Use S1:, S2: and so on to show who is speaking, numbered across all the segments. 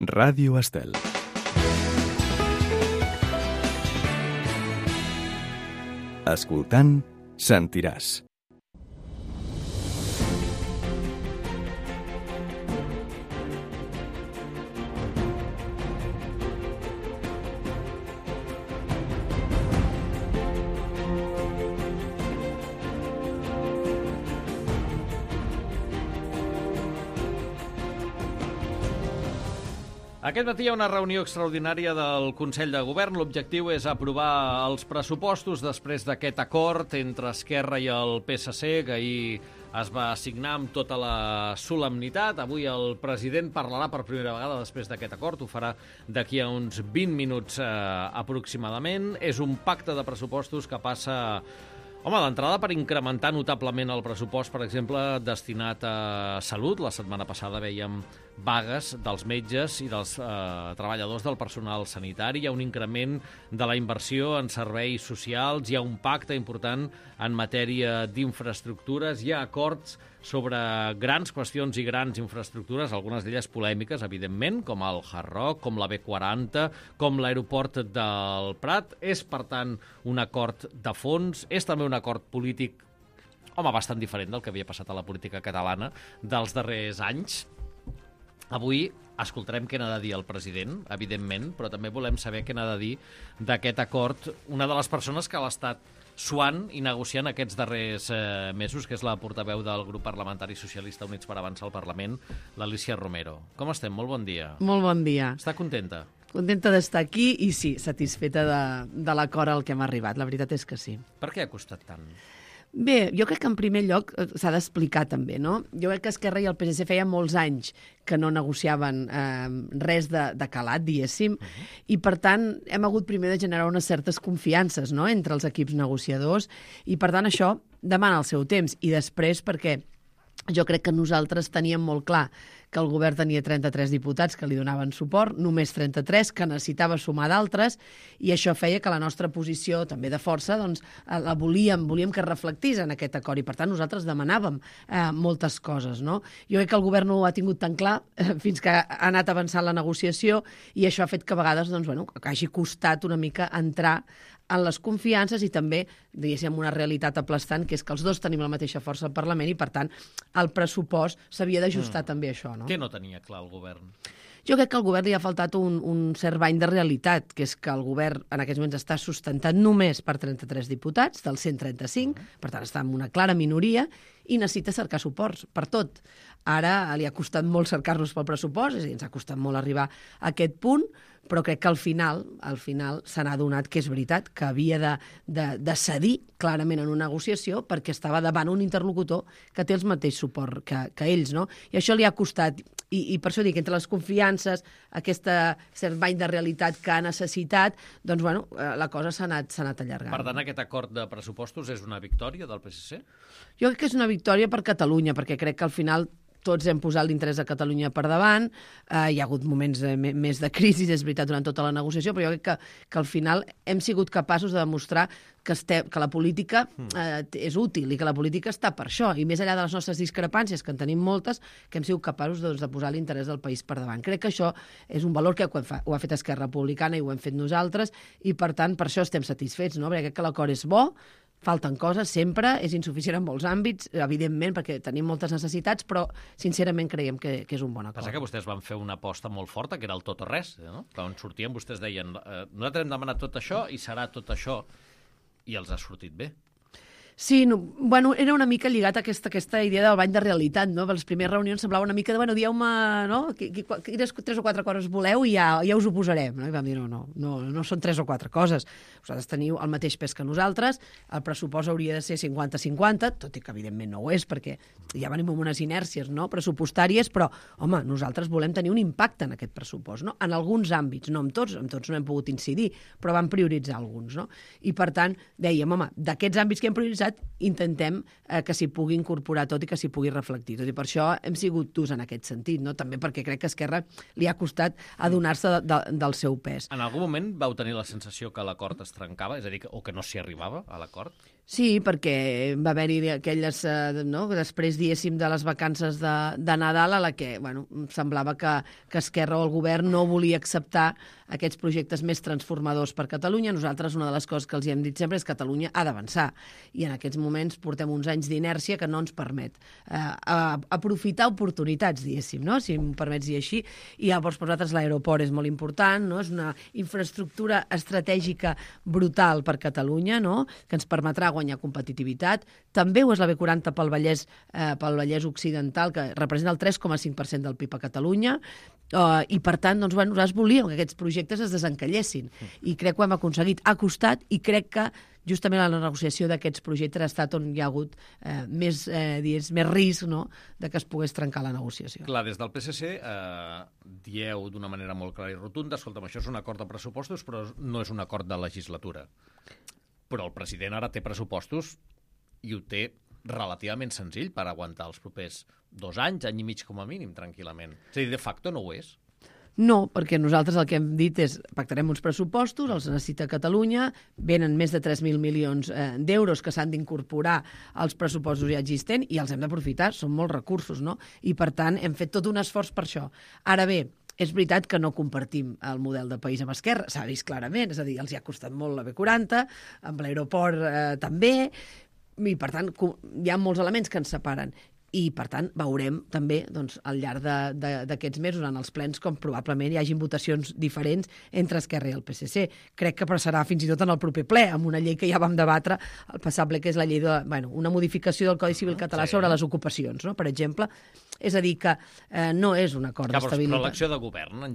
S1: Ràdio Estel. Escoltant, sentiràs.
S2: Aquest matí hi ha una reunió extraordinària del Consell de Govern. L'objectiu és aprovar els pressupostos després d'aquest acord entre Esquerra i el PSC, que ahir es va signar amb tota la solemnitat. Avui el president parlarà per primera vegada després d'aquest acord. Ho farà d'aquí a uns 20 minuts aproximadament. És un pacte de pressupostos que passa... Home, d'entrada per incrementar notablement el pressupost, per exemple, destinat a salut. La setmana passada vèiem vagues dels metges i dels treballadors del personal sanitari. Hi ha un increment de la inversió en serveis socials, hi ha un pacte important en matèria d'infraestructures, hi ha acords sobre grans qüestions i grans infraestructures, algunes d'elles polèmiques, evidentment, com el Hard Rock, com la B40, com l'aeroport del Prat. És, per tant, un acord de fons, és també un acord polític, home, bastant diferent del que havia passat a la política catalana dels darrers anys. Avui escoltarem què n'ha de dir el president, evidentment, però també volem saber què n'ha de dir d'aquest acord una de les persones que l'ha estat suant i negociant aquests darrers mesos, que és la portaveu del grup parlamentari socialista Units per Avançar al Parlament, l'Alícia Romero. Com estem? Molt bon dia.
S3: Molt bon dia.
S2: Està contenta?
S3: Contenta d'estar aquí i sí, satisfeta de l'acord al que hem arribat. La veritat és que sí.
S2: Per què ha costat tant?
S3: Bé, jo crec que en primer lloc s'ha d'explicar també, no? Jo crec que Esquerra i el PSC feia molts anys que no negociaven res de calat, diguéssim, i per tant hem hagut primer de generar unes certes confiances, no?, entre els equips negociadors, i per tant això demana el seu temps, i després perquè jo crec que nosaltres teníem molt clar que el govern tenia 33 diputats que li donaven suport, només 33, que necessitava sumar d'altres, i això feia que la nostra posició també de força, doncs, la volíem que reflectís en aquest acord, i per tant nosaltres demanàvem moltes coses, no? Jo crec que el govern no ho ha tingut tan clar fins que ha anat avançant la negociació, i això ha fet que a vegades, doncs, bueno, que hagi costat una mica entrar en les confiances i també, diguéssim, una realitat aplastant, que és que els dos tenim la mateixa força al Parlament i, per tant, el pressupost s'havia d'ajustar també a això, no?
S2: Què no tenia clar el govern?
S3: Jo crec que al govern li ha faltat un cert bany de realitat, que és que el govern en aquests moments està sustentat només per 33 diputats, dels 135, per tant està en una clara minoria, i necessita cercar suports per tot. Ara li ha costat molt cercar-los pel pressupost, és a dir, ens ha costat molt arribar a aquest punt, però crec que al final se n'ha adonat que és veritat, que havia de cedir clarament en una negociació perquè estava davant un interlocutor que té el mateix suport que ells, no? I això li ha costat, i per això dic, entre les confiances, aquest cert bany de realitat que ha necessitat, doncs, bueno, la cosa s'ha anat allargant.
S2: Per tant, aquest acord de pressupostos és una victòria del PSC?
S3: Jo crec que és una victòria per Catalunya, perquè crec que al final tots hem posat l'interès de Catalunya per davant, hi ha hagut moments més de crisi, és veritat, durant tota la negociació, però jo crec que al final hem sigut capaços de demostrar que la política és útil i que la política està per això, i més enllà de les nostres discrepàncies, que en tenim moltes, que hem sigut capaços de posar l'interès del país per davant. Crec que això és un valor que ho ha fet Esquerra Republicana i ho hem fet nosaltres, i per tant per això estem satisfets, no? Perquè crec que l'acord és bo, falten coses sempre, és insuficient en molts àmbits, evidentment, perquè tenim moltes necessitats, però sincerament creiem que és un bon acord.
S2: Passa que vostès van fer una aposta molt forta, que era el tot o res, no? Quan sortien vostès deien nosaltres hem demanat tot això i serà tot això, i els ha sortit bé.
S3: Sí, bueno, era una mica lligat a aquesta idea del bany de realitat, no? Les primeres reunions semblava una mica de, bueno, dieu-me, no? Quines 3 o 4 coses voleu i ja us ho posarem, no? I vam dir, no són 3 o 4 coses. Vosaltres teniu el mateix pes que nosaltres, el pressupost hauria de ser 50-50, tot i que evidentment no ho és, perquè ja venim amb unes inèrcies, no?, pressupostàries, però, home, nosaltres volem tenir un impacte en aquest pressupost, no? En alguns àmbits, no en tots no hem pogut incidir, però vam prioritzar alguns, no? I, per tant, dèiem, home, d'aquests àmbits que hem prioritzat, intentem que s'hi pugui incorporar tot i que s'hi pugui reflectir tot, i per això hem sigut durs en aquest sentit, no? També perquè crec que a Esquerra li ha costat adonar-se del seu pes.
S2: En algun moment vau tenir la sensació que l'acord es trencava, és a dir, o que no s'hi arribava a l'acord?
S3: Sí, perquè va haver-hi aquelles, no? Després, diguéssim, de les vacances de Nadal, a la que semblava que Esquerra o el govern no volia acceptar aquests projectes més transformadors per Catalunya. Nosaltres, una de les coses que els hem dit sempre és que Catalunya ha d'avançar. I en aquests moments portem uns anys d'inèrcia que no ens permet aprofitar oportunitats, diguéssim, no? Si em permets dir així. I llavors, per nosaltres, l'aeroport és molt important, no? És una infraestructura estratègica brutal per Catalunya, no? Que ens permetrà guanyar competitivitat. També ho és la B40 pel Vallès Occidental, que representa el 3,5% del PIB a Catalunya, i per tant, nosaltres volíem que aquests projectes es desencallessin, i crec que ho hem aconseguit. Ha costat, i crec que justament la negociació d'aquests projectes ha estat on hi ha hagut més risc, no?, de que es pogués trencar la negociació.
S2: Clar, des del PSC dieu d'una manera molt clara i rotunda, escolta'm, això és un acord de pressupostos, però no és un acord de legislatura. Però el president ara té pressupostos i ho té relativament senzill per aguantar els propers 2 anys, any i mig com a mínim, tranquil·lament. És a dir, de facto no ho és.
S3: No, perquè nosaltres el que hem dit és pactarem uns pressupostos, els necessita Catalunya, venen més de 3.000 milions d'euros que s'han d'incorporar als pressupostos ja existents i els hem d'aprofitar, són molts recursos, no? I per tant hem fet tot un esforç per això. Ara bé, és veritat que no compartim el model de país amb Esquerra, s'ha vist clarament, és a dir, els hi ha costat molt la B40, amb l'aeroport també, i per tant hi ha molts elements que ens separen. I, per tant, veurem també al llarg d'aquests mesos en els plens com probablement hi hagin votacions diferents entre Esquerra i el PSC. Crec que passarà fins i tot en el proper ple, amb una llei que ja vam debatre el passat ple, que és la llei una modificació del Codi Civil català sobre les ocupacions, no?, per exemple. És a dir, que no és un acord d'estabilitat.
S2: Però l'acció de govern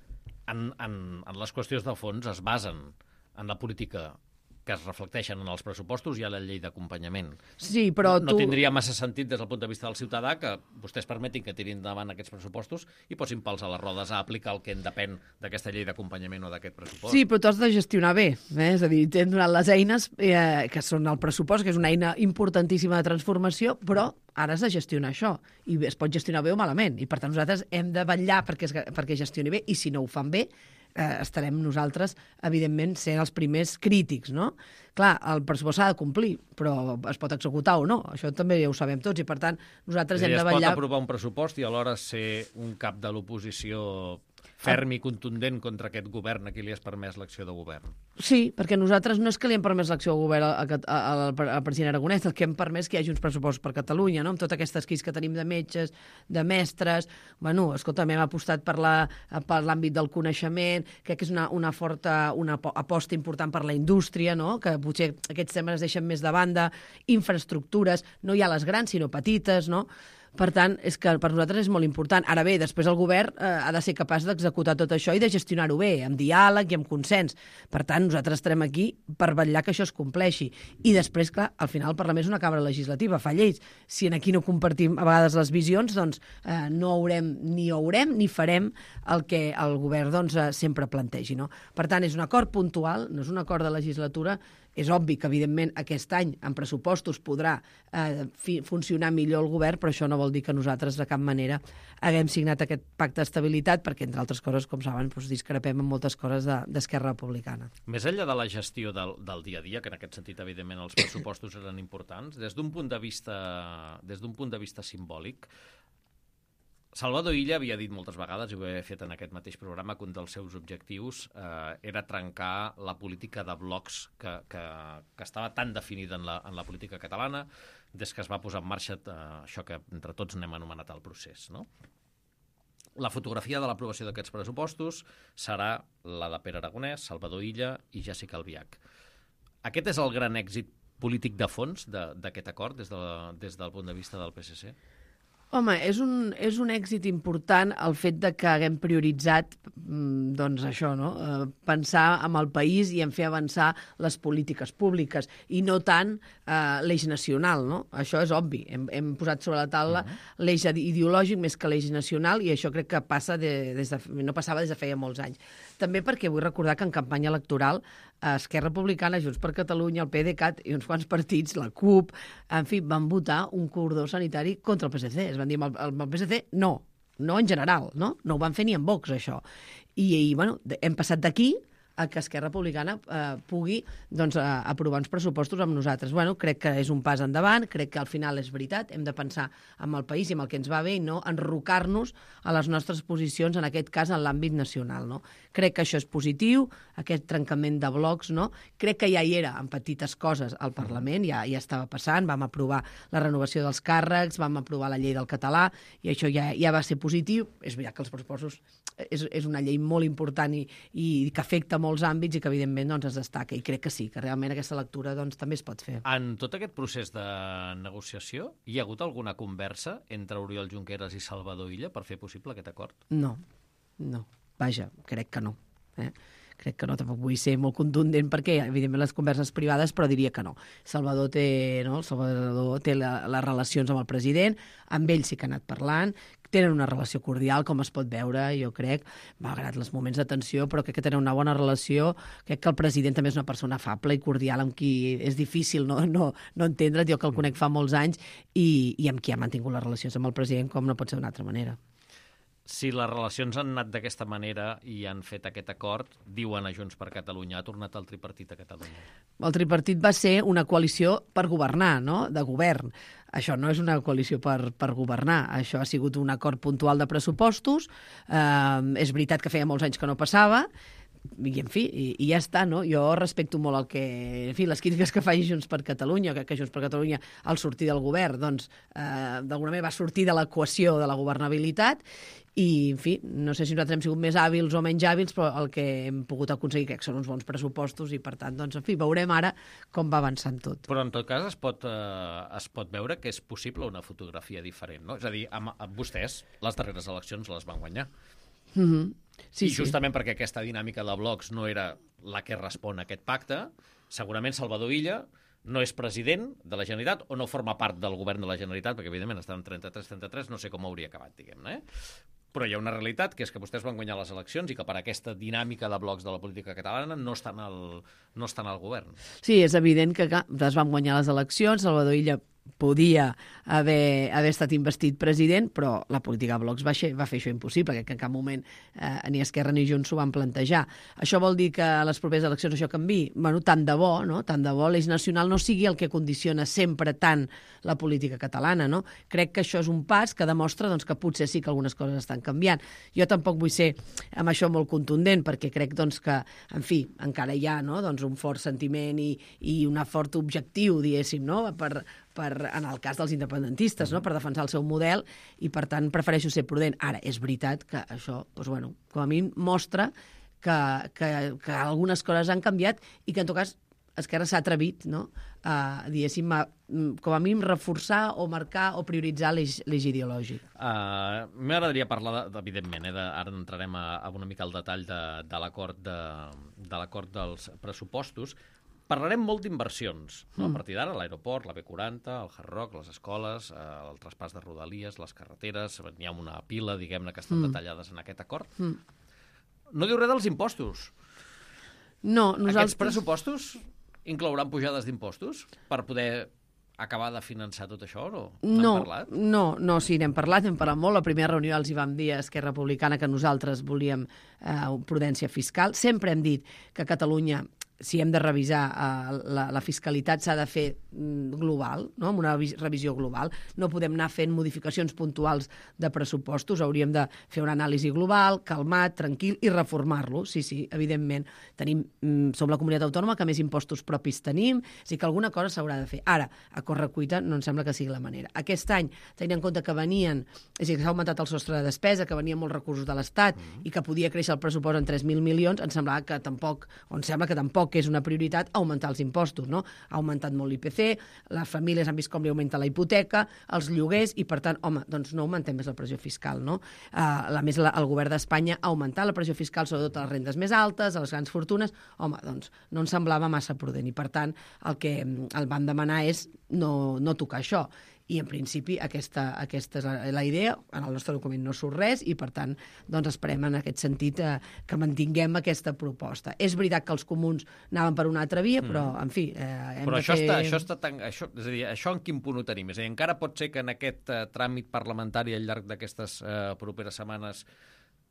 S2: en les qüestions de fons es basen en la política que es reflecteixen en els pressupostos i a la llei d'acompanyament.
S3: Sí, però
S2: no tindria massa sentit des del punt de vista del ciutadà que vostès permetin que tirin endavant aquests pressupostos i posin pals a les rodes a aplicar el que en depèn d'aquesta llei d'acompanyament o d'aquest pressupost.
S3: Sí, però tu has de gestionar bé. És a dir, t'hem donat les eines que són el pressupost, que és una eina importantíssima de transformació, però ara has de gestionar això, i es pot gestionar bé o malament, i per tant nosaltres hem de vetllar perquè gestioni bé, i si no ho fan bé, estarem nosaltres, evidentment, sent els primers crítics, no? Clar, el pressupost s'ha de complir, però es pot executar o no, això també ja ho sabem tots, i per tant nosaltres hem de vetllar...
S2: Es pot aprovar un pressupost i alhora ser un cap de l'oposició ferm i contundent contra aquest govern a qui li has permès l'acció de govern.
S3: Sí, perquè nosaltres no és que li hem permès l'acció de govern al president Aragonès, el que hem permès que hi hagi uns pressupostos per Catalunya, no?, amb totes aquestes crisis que tenim de metges, de mestres... Escolta, hem apostat per l'àmbit del coneixement, crec que és una forta aposta important per la indústria, no?, que potser aquests temes es deixen més de banda, infraestructures, no hi ha les grans, sinó petites, no? Per tant, és que per nosaltres és molt important. Ara bé, després el govern ha de ser capaç d'executar tot això i de gestionar-ho bé, amb diàleg i amb consens. Per tant, nosaltres estarem aquí per vetllar que això es compleixi. I després, clar, al final el Parlament és una cambra legislativa, fa lleis. Si aquí no compartim a vegades les visions, doncs no haurem ni farem el que el govern sempre plantegi, no? Per tant, és un acord puntual, no és un acord de legislatura. És obvi que, evidentment, aquest any, en pressupostos, podrà funcionar millor el govern, però això no vol dir que nosaltres, de cap manera, haguem signat aquest pacte d'estabilitat, perquè, entre altres coses, com saben, discrepem en moltes coses d'Esquerra Republicana.
S2: Més enllà de la gestió del dia a dia, que en aquest sentit, evidentment, els pressupostos eren importants, des d'un punt de vista simbòlic, Salvador Illa havia dit moltes vegades, i ho he fet en aquest mateix programa, que un dels seus objectius era trencar la política de blocs que estava tan definida en la política catalana des que es va posar en marxa això que entre tots n'hem anomenat el procés, no? La fotografia de l'aprovació d'aquests pressupostos serà la de Pere Aragonès, Salvador Illa i Jéssica Albiach. Aquest és el gran èxit polític de fons d'aquest acord des del punt de vista del PSC?
S3: Home, és un èxit important el fet de que haguem prioritzat això, no? Pensar en el país i en fer avançar les polítiques públiques i no tant l'eix nacional, no? Això és obvi. Hem posat sobre la taula l'eix ideològic més que l'eix nacional i això crec que no passava des de feia molts anys. També perquè vull recordar que en campanya electoral Esquerra Republicana, Junts per Catalunya, el PDeCAT i uns quants partits, la CUP, en fi, van votar un cordó sanitari contra el PSC. Es van dir amb el PSC no en general, no ho van fer ni en Vox, això. I hem passat d'aquí a que Esquerra Republicana pugui doncs, aprovar uns pressupostos amb nosaltres. Bueno, crec que és un pas endavant, crec que al final és veritat, hem de pensar en el país i en el que ens va bé i no enrocar-nos a les nostres posicions, en aquest cas en l'àmbit nacional. No? Crec que això és positiu, aquest trencament de blocs, no? Crec que ja hi era en petites coses al Parlament, ja estava passant, vam aprovar la renovació dels càrrecs, vam aprovar la llei del català i això ja va ser positiu. És veritat que els pressupostos és una llei molt important i que afecta molts àmbits i que evidentment doncs, es destaca, i crec que sí, que realment aquesta lectura doncs, també es pot fer.
S2: En tot aquest procés de negociació hi ha hagut alguna conversa entre Oriol Junqueras i Salvador Illa per fer possible aquest acord?
S3: No, vaja, crec que no. Crec que no, tampoc vull ser molt contundent perquè, evidentment, les converses privades, però diria que no. Salvador té les relacions amb el president, amb ell sí que ha anat parlant, tenen una relació cordial, com es pot veure, jo crec, malgrat els moments de tensió, però crec que tenen una bona relació. Crec que el president també és una persona afable i cordial, amb qui és difícil no entendre, jo que el conec fa molts anys, i amb qui ha mantingut les relacions amb el president, com no pot ser d'una altra manera.
S2: Si les relacions han anat d'aquesta manera i han fet aquest acord, diuen a Junts per Catalunya, ha tornat el tripartit a Catalunya.
S3: El tripartit va ser una coalició per governar, no? De govern. Això no és una coalició per governar. Això ha sigut un acord puntual de pressupostos. És veritat que feia molts anys que no passava, i en fi, i ja està, no? Jo respecto molt el que... En fi, les crítiques que faci Junts per Catalunya, que Junts per Catalunya, al sortir del govern, doncs, d'alguna manera va sortir de l'equació de la governabilitat, i, en fi, no sé si nosaltres hem sigut més hàbils o menys hàbils, però el que hem pogut aconseguir crec que són uns bons pressupostos i, per tant, doncs, en fi, veurem ara com va avançant tot.
S2: Però, en tot cas, es pot veure que és possible una fotografia diferent, no? És a dir, amb vostès, les darreres eleccions les van guanyar.
S3: Sí,
S2: I justament perquè aquesta dinàmica de blocs no era la que respon a aquest pacte, segurament Salvador Illa no és president de la Generalitat o no forma part del govern de la Generalitat, perquè evidentment està en 33-33, no sé com hauria acabat, diguem-ne. Però hi ha una realitat, que és que vostès van guanyar les eleccions i que per aquesta dinàmica de blocs de la política catalana no estan al govern.
S3: Sí, és evident que es van guanyar les eleccions, Salvador Illa podia haver estat investit president, però la política de blocs va fer això impossible, que en cap moment ni Esquerra ni Junts s'ho van plantejar. Això vol dir que a les properes eleccions això canviï? Bueno, tant de bo, no? Tant de bo l'eix nacional no sigui el que condiciona sempre tant la política catalana, no? Crec que això és un pas que demostra doncs, que potser sí que algunes coses estan canviant. Jo tampoc vull ser amb això molt contundent, perquè crec doncs, que, en fi, encara hi ha doncs, un fort sentiment i un fort objectiu, diguéssim, no? En el cas dels independentistes, no? Per defensar el seu model, i per tant prefereixo ser prudent. Ara, és veritat que això, doncs, bueno, com a mi mostra que algunes coses han canviat i que en tot cas Esquerra s'ha atrevit, no? Diguéssim, com a mínim reforçar o marcar o prioritzar l'eix ideològic.
S2: M'agradaria parlar, evidentment, ara entrarem a una mica al detall de l'acord dels pressupostos. Parlarem molt d'inversions, no? A partir d'ara, l'aeroport, la B40, el Hard Rock, les escoles, el traspàs de Rodalies, les carreteres, n'hi ha una pila, diguem-ne, que estan detallades en aquest acord. No diu res dels impostos.
S3: No, nosaltres...
S2: Aquests pressupostos inclouran pujades d'impostos per poder acabar de finançar tot això, o no? N'hem parlat?
S3: No, sí, n'hem parlat molt. La primera reunió els hi vam dir a Esquerra Republicana que nosaltres volíem prudència fiscal. Sempre hem dit que Catalunya, si hem de revisar la fiscalitat, s'ha de fer global, no? Amb una revisió global. No podem anar fent modificacions puntuals de pressupostos, hauríem de fer una anàlisi global, calmat, tranquil, i reformar-lo. Sí, evidentment. Som la comunitat autònoma que més impostos propis tenim, és a dir, que alguna cosa s'haurà de fer. Ara, a correcuita, no em sembla que sigui la manera. Aquest any, tenint en compte que venien, és a dir, que s'ha augmentat el sostre de despesa, que venien molts recursos de l'Estat i que podia créixer el pressupost en 3.000 milions, em sembla que tampoc que és una prioritat augmentar els impostos, no? Ha augmentat molt l'IPC, les famílies han vist com li augmenta la hipoteca, els lloguers, i per tant, home, doncs no augmentem més la pressió fiscal, no? A més, el govern d'Espanya ha augmentat la pressió fiscal sobretot a les rendes més altes, a les grans fortunes, home, doncs no ens semblava massa prudent, i per tant el que el van demanar és no tocar això. I, en principi, aquesta és la idea. En el nostre document no surt res i, per tant, doncs esperem en aquest sentit que mantinguem aquesta proposta. És veritat que els comuns anaven per una altra via, però, en fi, hem de fer...
S2: És a dir, això en quin punt ho tenim? És a dir, encara pot ser que en aquest tràmit parlamentari al llarg d'aquestes properes setmanes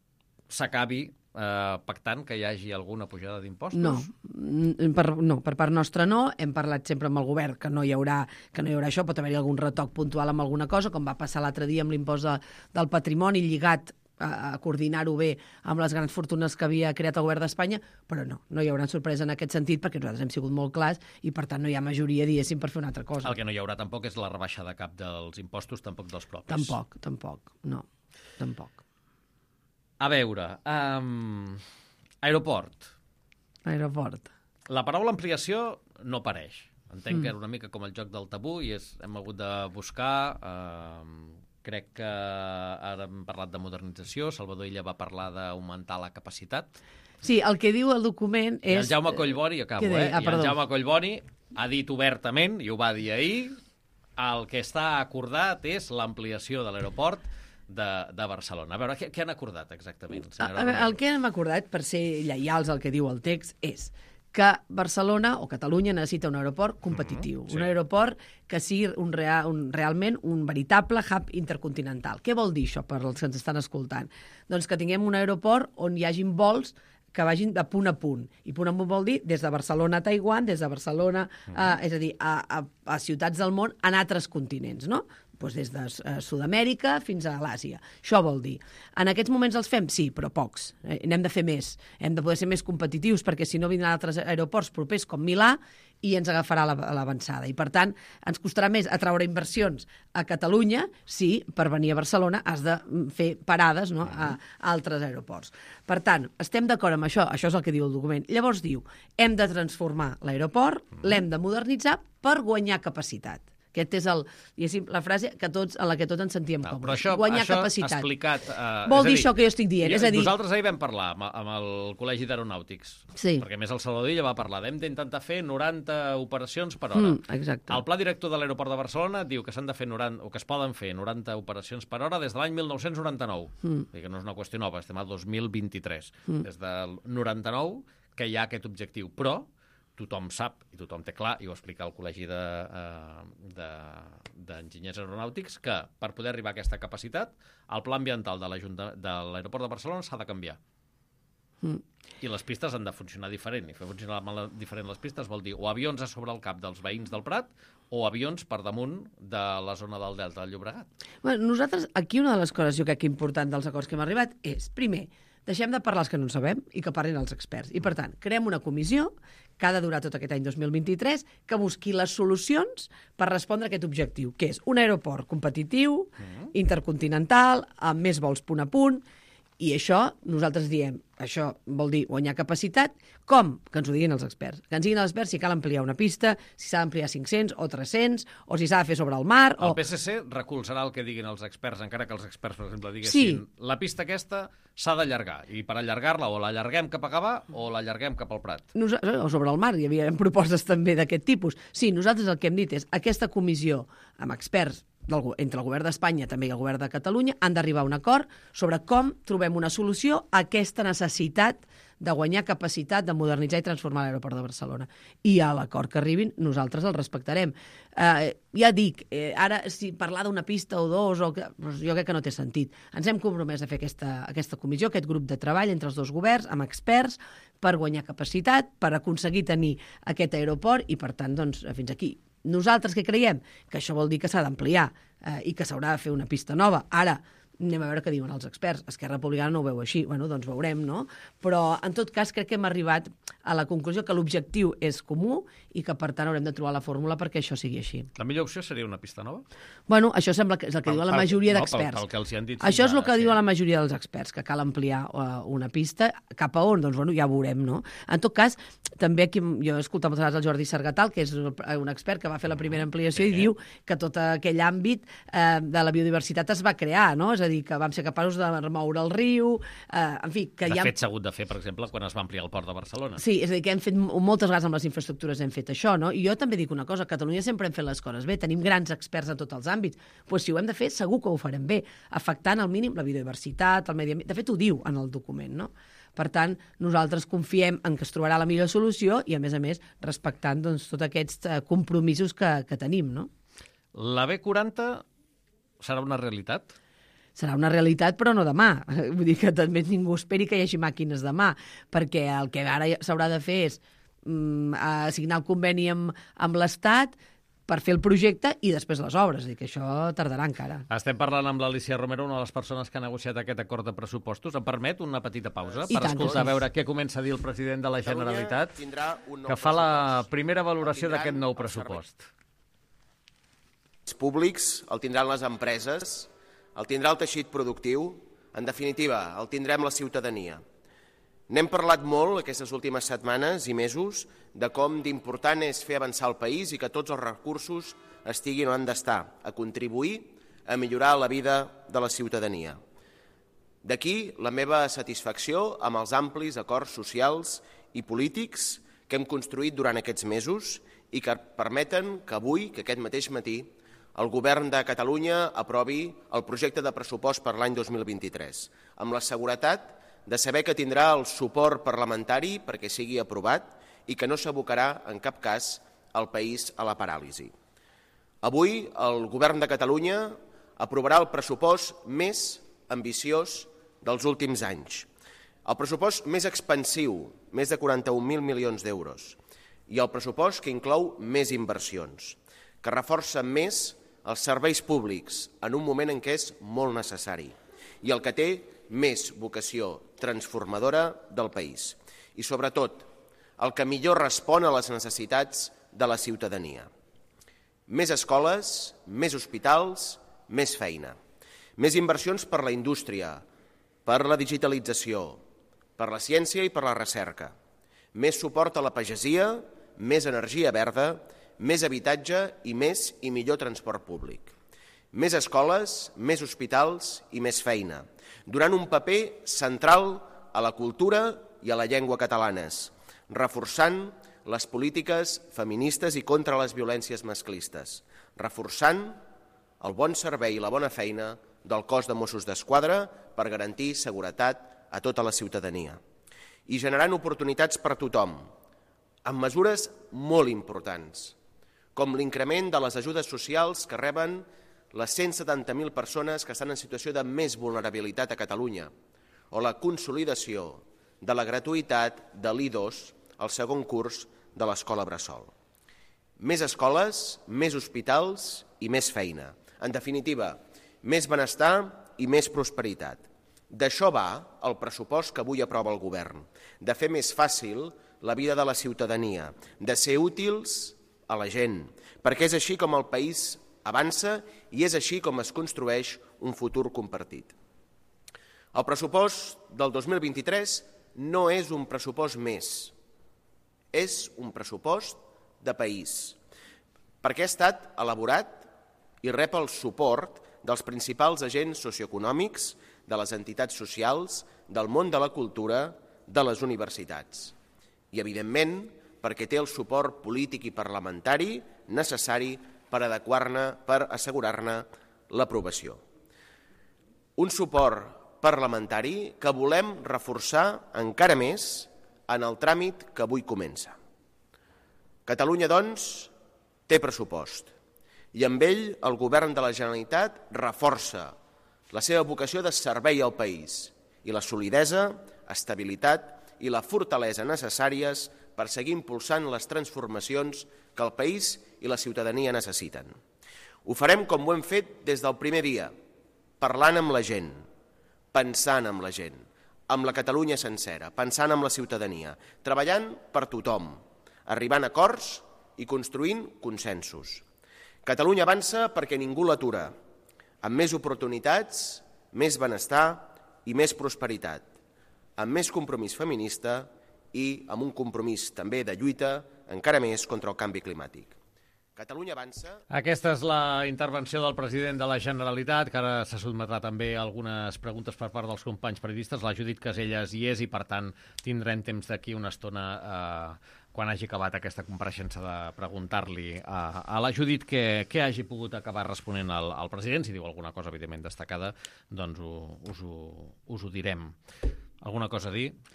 S2: s'acabi pactant que hi hagi alguna pujada d'impostos?
S3: No, per part nostra no. Hem parlat sempre amb el govern que no hi haurà això, pot haver-hi algun retoc puntual amb alguna cosa, com va passar l'altre dia amb l'impost del patrimoni lligat a coordinar-ho bé amb les grans fortunes que havia creat el govern d'Espanya, però no hi haurà sorpresa en aquest sentit perquè nosaltres hem sigut molt clars i per tant no hi ha majoria, diguéssim, per fer una altra cosa.
S2: El que no hi haurà tampoc és la rebaixa de cap dels impostos, tampoc dels propis.
S3: Tampoc, no, tampoc.
S2: A veure, aeroport. La paraula ampliació no apareix. Entenc que era una mica com el joc del tabú i hem hagut de buscar... Crec que ara hem parlat de modernització, Salvador Illa va parlar d'augmentar la capacitat.
S3: Sí, el que diu el document és...
S2: I el Jaume Collboni, acabo, I el Jaume Collboni ha dit obertament, i ho va dir ahir, el que està acordat és l'ampliació de l'aeroport de Barcelona. A veure, què han acordat exactament?
S3: El que hem acordat, per ser lleials al que diu el text, és que Barcelona o Catalunya necessita un aeroport competitiu, un aeroport que sigui realment un veritable hub intercontinental. Què vol dir això per als que ens estan escoltant? Doncs que tinguem un aeroport on hi hagin vols que vagin de punt a punt. I punt a punt vol dir des de Barcelona a Taiwan, des de Barcelona, és a dir, a ciutats del món en altres continents, no? Doncs des de Sud-amèrica fins a l'Àsia. Això vol dir. En aquests moments els fem? Sí, però pocs. N'hem de fer més. Hem de poder ser més competitius perquè si no vindran altres aeroports propers com Milà i ens agafarà l'avançada. I, per tant, ens costarà més atraure inversions a Catalunya si per venir a Barcelona has de fer parades, no, a altres aeroports. Per tant, estem d'acord amb això. Això és el que diu el document. Llavors diu, hem de transformar l'aeroport, l'hem de modernitzar per guanyar capacitat. Aquest és la frase en la que tots ens sentíem còmodes.
S2: Però això
S3: capacitat.
S2: Explicat...
S3: Vol dir això que jo estic dient. És a dir...
S2: Nosaltres ahir vam parlar amb el Col·legi d'Aeronàutics, perquè més el Salvador Illa va parlar. Hem d'intentar fer 90 operacions per hora.
S3: Exacte.
S2: El pla director de l'aeroport de Barcelona diu que s'han de fer 90, o que es poden fer 90 operacions per hora des de l'any 1999. Que no és una qüestió nova, estem al 2023. Des del 99 que hi ha aquest objectiu. Però tothom sap i tothom té clar, i ho explica el Col·legi d'Enginyers Aeronàutics, que per poder arribar a aquesta capacitat, el pla ambiental de l'aeroport de Barcelona s'ha de canviar. I les pistes han de funcionar diferent. I fer funcionar diferent les pistes vol dir o avions a sobre el cap dels veïns del Prat o avions per damunt de la zona del Delta del Llobregat.
S3: Bueno, nosaltres, aquí una de les coses jo crec que important dels acords que hem arribat és, primer, deixem de parlar els que no en sabem i que parlin els experts. I, per tant, creem una comissió que ha de durar tot aquest any 2023 que busqui les solucions per respondre a aquest objectiu, que és un aeroport competitiu, intercontinental, amb més vols punt a punt, i això, nosaltres diem, això vol dir guanyar capacitat, com? Que ens ho diguin els experts. Que ens diguin els experts si cal ampliar una pista, si s'ha d'ampliar 500 o 300, o si s'ha de fer sobre el mar...
S2: El PSC recolzarà el que diguin els experts, encara que els experts, per exemple, diguessin la pista aquesta s'ha d'allargar, i per allargar-la o l'allarguem cap a Gavà o l'allarguem cap al Prat.
S3: O sobre el mar, hi havia propostes també d'aquest tipus. Sí, nosaltres el que hem dit és aquesta comissió amb experts entre el govern d'Espanya també i el govern de Catalunya han d'arribar a un acord sobre com trobem una solució a aquesta necessitat de guanyar capacitat, de modernitzar i transformar l'aeroport de Barcelona. I a l'acord que arribin, nosaltres el respectarem. Ja dic, ara, si parlar d'una pista o dos, doncs jo crec que no té sentit. Ens hem compromès a fer aquesta comissió, aquest grup de treball entre els dos governs, amb experts, per guanyar capacitat, per aconseguir tenir aquest aeroport i, per tant, doncs, fins aquí. Nosaltres que creiem que això vol dir que s'ha d'ampliar i que s'haurà de fer una pista nova. Ara, anem a veure què diuen els experts. Esquerra Republicana no ho veu així. Bueno, doncs veurem, no? Però, en tot cas, crec que hem arribat a la conclusió que l'objectiu és comú i que, per tant, haurem de trobar la fórmula perquè això sigui així.
S2: La millor opció seria una pista nova?
S3: Bueno, això sembla que és el que diuen la majoria d'experts.
S2: Pel que els hi han dit.
S3: Això és el que diuen la majoria dels experts, que cal ampliar una pista. Cap a on? Doncs, bueno, ja veurem, no? En tot cas, també aquí, jo he escoltat moltes vegades el Jordi Sargatal, que és un expert que va fer la primera ampliació i diu que tot aquell àmbit de la biodiversitat es va crear, no? És a dir, que vam ser capaços de remoure el riu, en fi... Que
S2: de fet, s'ha hagut de fer, per exemple, quan es va ampliar el port de Barcelona.
S3: Sí, és a dir, que hem fet moltes vegades amb les infraestructures hem fet això, no? I jo també dic una cosa, a Catalunya sempre hem fet les coses bé, tenim grans experts en tots els àmbits, doncs si ho hem de fer, segur que ho farem bé, afectant al mínim la biodiversitat, el medi ambient, de fet ho diu en el document, no? Per tant, nosaltres confiem en que es trobarà la millor solució i, a més, respectant doncs, tots aquests compromisos que tenim, no?
S2: La B40 serà una realitat?
S3: serà una realitat, però no demà. Vull dir que també ningú esperi que hi hagi màquines demà, perquè el que ara s'haurà de fer és signar el conveni amb l'Estat per fer el projecte i després les obres, i que això tardarà encara.
S2: Estem parlant amb l'Alícia Romero, una de les persones que ha negociat aquest acord de pressupostos. Em permet una petita pausa per escoltar a veure què comença a dir el president de la Generalitat, que fa la primera valoració d'aquest nou pressupost.
S4: Públics, el tindran les empreses, el tindrà el teixit productiu, en definitiva, el tindrem la ciutadania. N'hem parlat molt aquestes últimes setmanes i mesos de com d'important és fer avançar el país i que tots els recursos estiguin on han d'estar, a contribuir a millorar la vida de la ciutadania. D'aquí la meva satisfacció amb els amplis acords socials i polítics que hem construït durant aquests mesos i que permeten que avui, que aquest mateix matí, el Govern de Catalunya aprovi el projecte de pressupost per l'any 2023, amb la seguretat de saber que tindrà el suport parlamentari perquè sigui aprovat i que no s'abocarà en cap cas el país a la paràlisi. Avui el Govern de Catalunya aprovarà el pressupost més ambiciós dels últims anys, el pressupost més expansiu, més de 41.000 milions d'euros, i el pressupost que inclou més inversions, que reforça més els serveis públics en un moment en què és molt necessari i el que té més vocació transformadora del país i, sobretot, el que millor respon a les necessitats de la ciutadania. Més escoles, més hospitals, més feina, més inversions per la indústria, per la digitalització, per la ciència i per la recerca, més suport a la pagesia, més energia verda, més habitatge i més i millor transport públic. Més escoles, més hospitals i més feina, donant un paper central a la cultura i a la llengua catalanes, reforçant les polítiques feministes i contra les violències masclistes, reforçant el bon servei i la bona feina del cos de Mossos d'Esquadra per garantir seguretat a tota la ciutadania i generant oportunitats per a tothom, amb mesures molt importants, com l'increment de les ajudes socials que reben les 170.000 persones que estan en situació de més vulnerabilitat a Catalunya, o la consolidació de la gratuïtat de l'I2, el segon curs de l'escola Bressol. Més escoles, més hospitals i més feina. En definitiva, més benestar i més prosperitat. D'això va el pressupost que avui aprova el Govern, de fer més fàcil la vida de la ciutadania, de ser útils a la gent, perquè és així com el país avança i és així com es construeix un futur compartit. El pressupost del 2023 no és un pressupost més, és un pressupost de país, perquè ha estat elaborat i rep el suport dels principals agents socioeconòmics, de les entitats socials, del món de la cultura, de les universitats. I, evidentment, perquè té el suport polític i parlamentari necessari per adequar-ne, per assegurar-ne l'aprovació. Un suport parlamentari que volem reforçar encara més en el tràmit que avui comença. Catalunya, doncs, té pressupost i amb ell el Govern de la Generalitat reforça la seva vocació de servei al país i la solidesa, estabilitat i la fortalesa necessàries per seguir impulsant les transformacions que el país i la ciutadania necessiten. Ho farem com ho hem fet des del primer dia, parlant amb la gent, pensant amb la gent, amb la Catalunya sencera, pensant amb la ciutadania, treballant per tothom, arribant a acords i construint consensos. Catalunya avança perquè ningú l'atura, amb més oportunitats, més benestar i més prosperitat, amb més compromís feminista i amb un compromís també de lluita encara més contra el canvi climàtic. Catalunya avança...
S2: Aquesta és la intervenció del president de la Generalitat, que ara se sotmetrà també a algunes preguntes per part dels companys periodistes. La Judit Caselles hi és i, per tant, tindrem temps d'aquí una estona, quan hagi acabat aquesta compareixença, de preguntar-li a la Judit què hagi pogut acabar responent al president. Si diu alguna cosa, evidentment, destacada, doncs us ho direm. Alguna cosa a dir?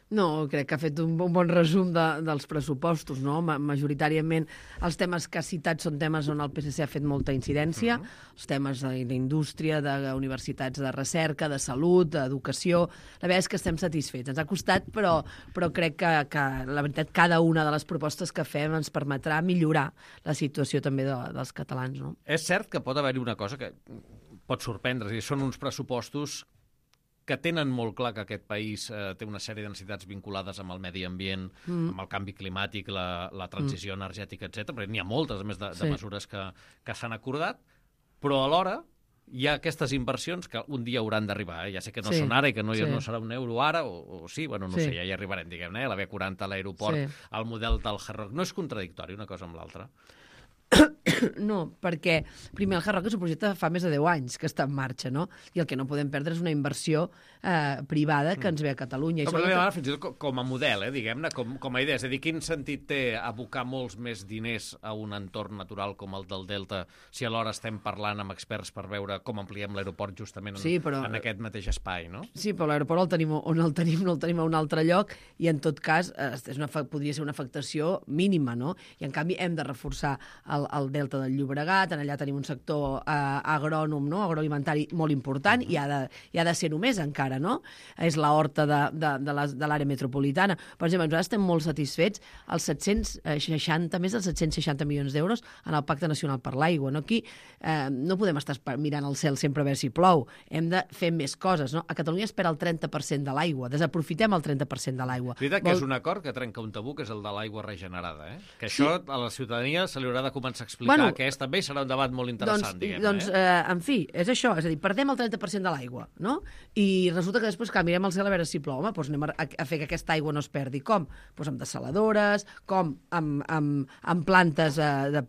S3: No, crec que ha fet un bon resum dels pressupostos, no? Majoritàriament els temes que ha citat són temes on el PSC ha fet molta incidència, els temes d'indústria, d'universitats de recerca, de salut, d'educació. La veritat és que estem satisfets. Ens ha costat, però crec que la veritat cada una de les propostes que fem ens permetrà millorar la situació també dels catalans, no?
S2: És cert que pot haver-hi una cosa que pot sorprendre, és a dir, són uns pressupostos que tenen molt clar que aquest país té una sèrie de necessitats vinculades amb el medi ambient, amb el canvi climàtic, la transició energètica, etc. Perquè n'hi ha moltes, a més, de mesures que s'han acordat, però alhora hi ha aquestes inversions que un dia hauran d'arribar. Ja sé que no són ara i que no serà un euro ara, o sí, bueno, no sé, ja hi arribarem, diguem-ne, la B40 a l'aeroport, el model del Hard Rock. No és contradictori una cosa amb l'altra?
S3: No, perquè primer el Hard Rock és un projecte fa més de 10 anys que està en marxa, no? I el que no podem perdre és una inversió privada que ens ve a Catalunya.
S2: Fins i tot com a model, diguem-ne, com a idea. És a dir, quin sentit té abocar molts més diners a un entorn natural com el del Delta si alhora estem parlant amb experts per veure com ampliem l'aeroport justament en aquest mateix espai, no?
S3: Sí, però l'aeroport el tenim on el tenim, no el tenim a un altre lloc i en tot cas podria ser una afectació mínima, no? I en canvi hem de reforçar el Delta del Llobregat, allà tenim un sector agrònom, no? Agroalimentari molt important i ha de ser només encara, no? És la horta de l'àrea metropolitana. Per exemple, nosaltres estem molt satisfets els més dels 760 milions d'euros en el Pacte Nacional per l'Aigua. No? Aquí no podem estar mirant al cel sempre a veure si plou. Hem de fer més coses, no? A Catalunya es perd el 30% de l'aigua. Desaprofitem el 30% de l'aigua.
S2: És veritat que és un acord que trenca un tabú, que és el de l'aigua regenerada, Que això a la ciutadania se li haurà de començar a explicar que també serà un debat molt interessant,
S3: en fi, és això, és a dir, perdem el 30% de l'aigua, no? I resulta que després mirem al cel a veure si plou. Home, doncs anem a fer que aquesta aigua no es perdi. Com? Doncs amb dessaladores, com amb plantes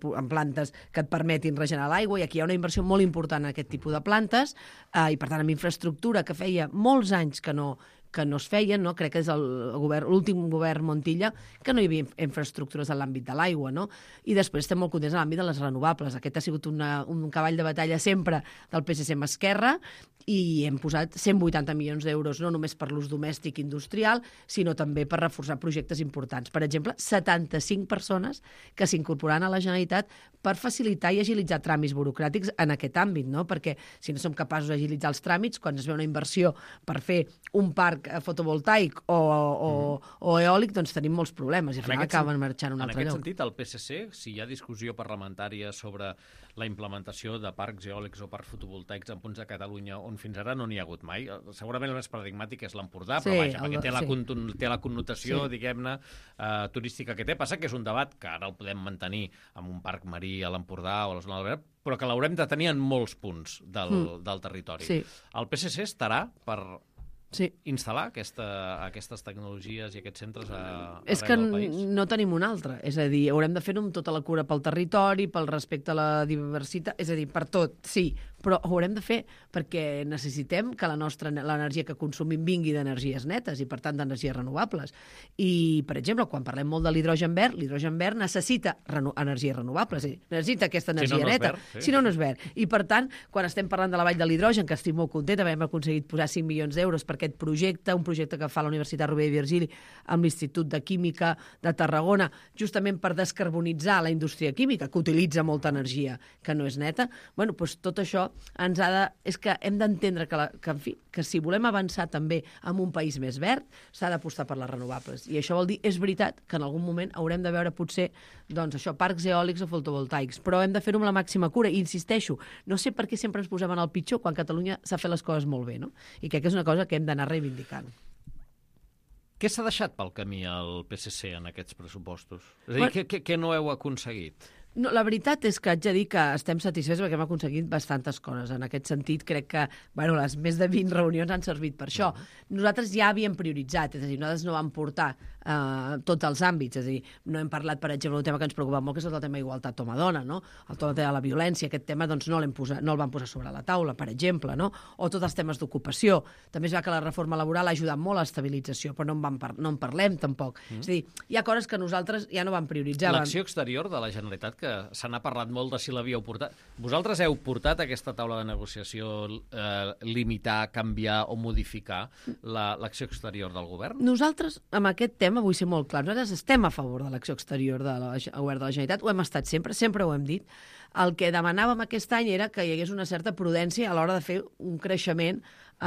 S3: que et permetin regenerar l'aigua, i aquí hi ha una inversió molt important en aquest tipus de plantes, i per tant amb infraestructura que feia molts anys que no es feien, no? Crec que és l'últim govern Montilla que no hi havia infraestructures en l'àmbit de l'aigua, no? I després estem molt contents en l'àmbit de les renovables. Aquest ha sigut un cavall de batalla sempre del PSC amb Esquerra, i hem posat 180 milions d'euros no només per l'ús domèstic industrial, sinó també per reforçar projectes importants. Per exemple, 75 persones que s'incorporaran a la Generalitat per facilitar i agilitzar tràmits burocràtics en aquest àmbit, no? Perquè si no som capaços d'agilitzar els tràmits, quan es ve una inversió per fer un parc fotovoltaic o eòlic, doncs tenim molts problemes i al final acaben marxant a un altre lloc.
S2: En aquest sentit, el PSC, si hi ha discussió parlamentària sobre la implementació de parcs eòlics o parcs fotovoltaics en punts de Catalunya on fins ara no n'hi ha hagut mai, segurament el més paradigmàtic és l'Empordà, però vaja, perquè té la connotació, diguem-ne, turística que té. Passa que és un debat que ara el podem mantenir amb un parc marí a l'Empordà o a la zona del Berguedà, però que l'haurem de tenir en molts punts del territori. El PSC estarà per instal·lar aquestes tecnologies i aquests centres arreu del país?
S3: És que no tenim un altre. És a dir, haurem de fer-ho amb tota la cura pel territori, pel respecte a la diversitat, és a dir, per tot, sí, però ho haurem de fer perquè necessitem que l'energia que consumim vingui d'energies netes i, per tant, d'energies renovables. I, per exemple, quan parlem molt de l'hidrogen verd necessita energies renovables, necessita aquesta energia neta, si no, no és verd. I, per tant, quan estem parlant de la Vall de l'Hidrogen, que estic molt contenta, hem aconseguit posar 5 milions d'euros per aquest projecte, un projecte que fa la Universitat Rovira i Virgili amb l'Institut de Química de Tarragona, justament per descarbonitzar la indústria química, que utilitza molta energia que no és neta. Bueno, doncs tot això és que hem d'entendre que si volem avançar també en un país més verd, s'ha d'apostar per les renovables. I això vol dir, és veritat, que en algun moment haurem de veure potser parcs eòlics o fotovoltaics, però hem de fer-ho amb la màxima cura. I insisteixo, no sé per què sempre ens posem en el pitjor quan Catalunya s'ha fet les coses molt bé, no? I crec que és una cosa que hem d'anar reivindicant.
S2: Què s'ha deixat pel camí al PSC en aquests pressupostos? És a dir, què no heu aconseguit?
S3: No, la veritat és que haig de dir que estem satisfets perquè hem aconseguit bastantes coses. En aquest sentit, crec que les més de 20 reunions han servit per això. Nosaltres ja havíem prioritzat, és a dir, nosaltres no vam portar tots els àmbits, és a dir, no hem parlat, per exemple, d'un tema que ens preocupa molt, que és el tema d'igualtat home-dona, no? El tema de la violència, aquest tema no el vam posar sobre la taula, per exemple, no? O tots els temes d'ocupació. També es veu que la reforma laboral ha ajudat molt a l'estabilització, però no en parlem tampoc. És a dir, hi ha coses que nosaltres ja no vam prioritzar.
S2: L'acció exterior de la Generalitat que se n'ha parlat molt de si l'havíeu portat. Vosaltres heu portat aquesta taula de negociació limitar, canviar o modificar l'acció exterior del govern?
S3: Nosaltres, amb aquest tema, vull ser molt clar, nosaltres estem a favor de l'acció exterior del govern de la Generalitat, ho hem estat sempre ho hem dit. El que demanàvem aquest any era que hi hagués una certa prudència a l'hora de fer un creixement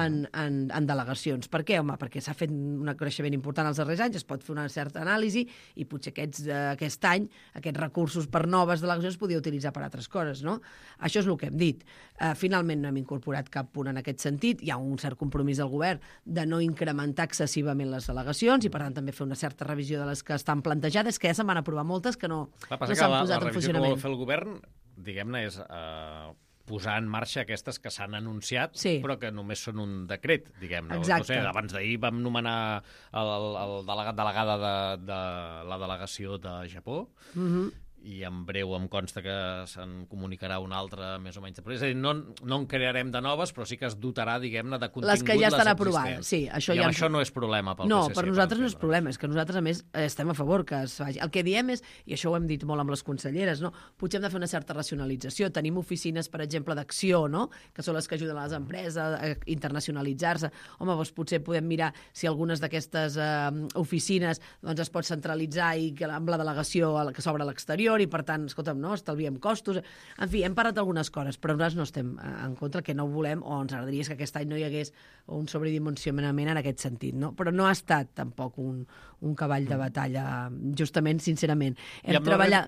S3: en delegacions. Per què? Home, perquè s'ha fet un creixement important els darrers anys, es pot fer una certa anàlisi i potser aquest any aquests recursos per noves delegacions es podia utilitzar per altres coses, no? Això és el que hem dit. Finalment no hem incorporat cap punt en aquest sentit. Hi ha un cert compromís del govern de no incrementar excessivament les delegacions i, per tant, també fer una certa revisió de les que estan plantejades, que ja se'n van aprovar moltes que no s'han posat en funcionament.
S2: La revisió que vol fer el govern, diguem-ne, és posar en marxa aquestes que s'han anunciat, sí, però que només són un decret, diguem-ne. No sé, abans d'ahir vam nomenar el delegada de la delegació de Japó, i en breu em consta que se'n comunicarà una altra més o menys. És a dir, no en crearem de noves, però sí que es dotarà, diguem-ne, de contingut
S3: les que ja estan aprovades. Sí,
S2: això això no és problema pel PSC.
S3: No, per nosaltres no és problema, és que nosaltres, a més, estem a favor que es faci. El que diem és, i això ho hem dit molt amb les conselleres, no? Potser hem de fer una certa racionalització. Tenim oficines, per exemple, d'acció, no? Que són les que ajuden a les empreses a internacionalitzar-se. Home, doncs potser podem mirar si algunes d'aquestes oficines es pot centralitzar i amb la delegació que s'obre a l'exterior, i per tant, escolta'm, no, estalviem costos. En fi, hem parlat d'algunes coses, però nosaltres no estem en contra, que no ho volem, o ens agradaria que aquest any no hi hagués un sobredimensionament en aquest sentit, no? Però no ha estat tampoc un cavall de batalla, justament, sincerament. Hem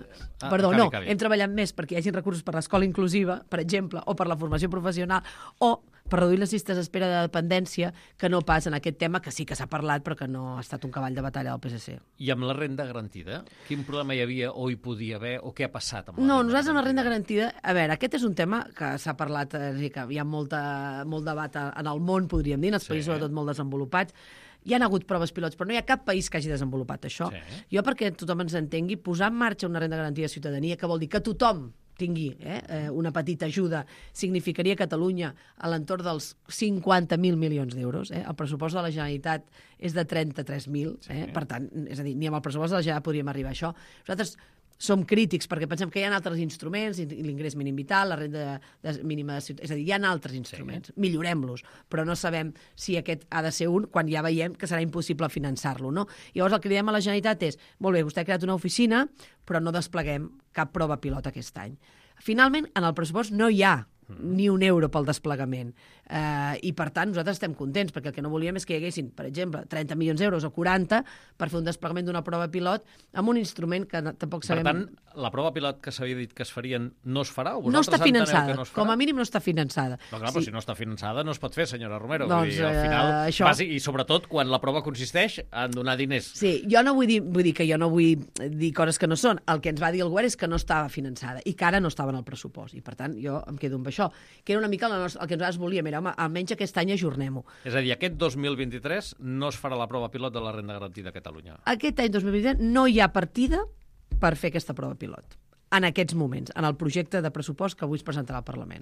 S3: treballat més perquè hi hagin recursos per l'escola inclusiva, per exemple, o per la formació professional, o per reduir les llistes d'espera de dependència, que no pas en aquest tema, que sí que s'ha parlat, però que no ha estat un cavall de batalla del PSC.
S2: I amb la renda garantida? Quin problema hi havia o hi podia haver, o què ha passat amb la
S3: renda garantida? Nosaltres amb la renda garantida, a veure, aquest és un tema que s'ha parlat, que hi ha molt debat en el món, podríem dir, en els països sobretot molt desenvolupats. Hi ha hagut proves pilots, però no hi ha cap país que hagi desenvolupat això. Jo, perquè tothom ens entengui, posar en marxa una renda garantida de ciutadania, que vol dir que tothom tingui una petita ajuda, significaria a Catalunya a l'entorn dels 50.000 milions d'euros. El pressupost de la Generalitat és de 33.000, per tant, és a dir, ni amb el pressupost de la Generalitat podríem arribar a això. Nosaltres som crítics perquè pensem que hi ha altres instruments, l'ingrés mínim vital, la renda mínima de ciutadania, és a dir, hi ha altres instruments, millorem-los, però no sabem si aquest ha de ser un quan ja veiem que serà impossible finançar-lo, no? Llavors el que diem a la Generalitat és, molt bé, vostè ha creat una oficina, però no despleguem cap prova pilot aquest any. Finalment, en el pressupost no hi ha ni un euro pel desplegament. I, per tant, nosaltres estem contents, perquè el que no volíem és que hi haguessin, per exemple, 30 milions d'euros o 40 per fer un desplegament d'una prova pilot amb un instrument que tampoc sabem...
S2: Per tant, la prova pilot que s'havia dit que es farien no es farà?
S3: No està finançada, com a mínim no està finançada.
S2: No, clar, però si no està finançada no es pot fer, senyora Romero. Doncs, al final, i sobretot quan la prova consisteix en donar diners.
S3: Sí, jo no vull dir que jo no vull dir coses que no són. El que ens va dir el govern és que no estava finançada i que ara no estava en el pressupost. I, per tant, jo em quedo amb això, que era una mica el que nosaltres volíem. Era, home, almenys aquest any ajornem-ho.
S2: És a dir, aquest 2023 no es farà la prova pilot de la renda garantida a Catalunya.
S3: Aquest any 2023 no hi ha partida per fer aquesta prova pilot. En aquests moments, en el projecte de pressupost que avui es presentarà al Parlament.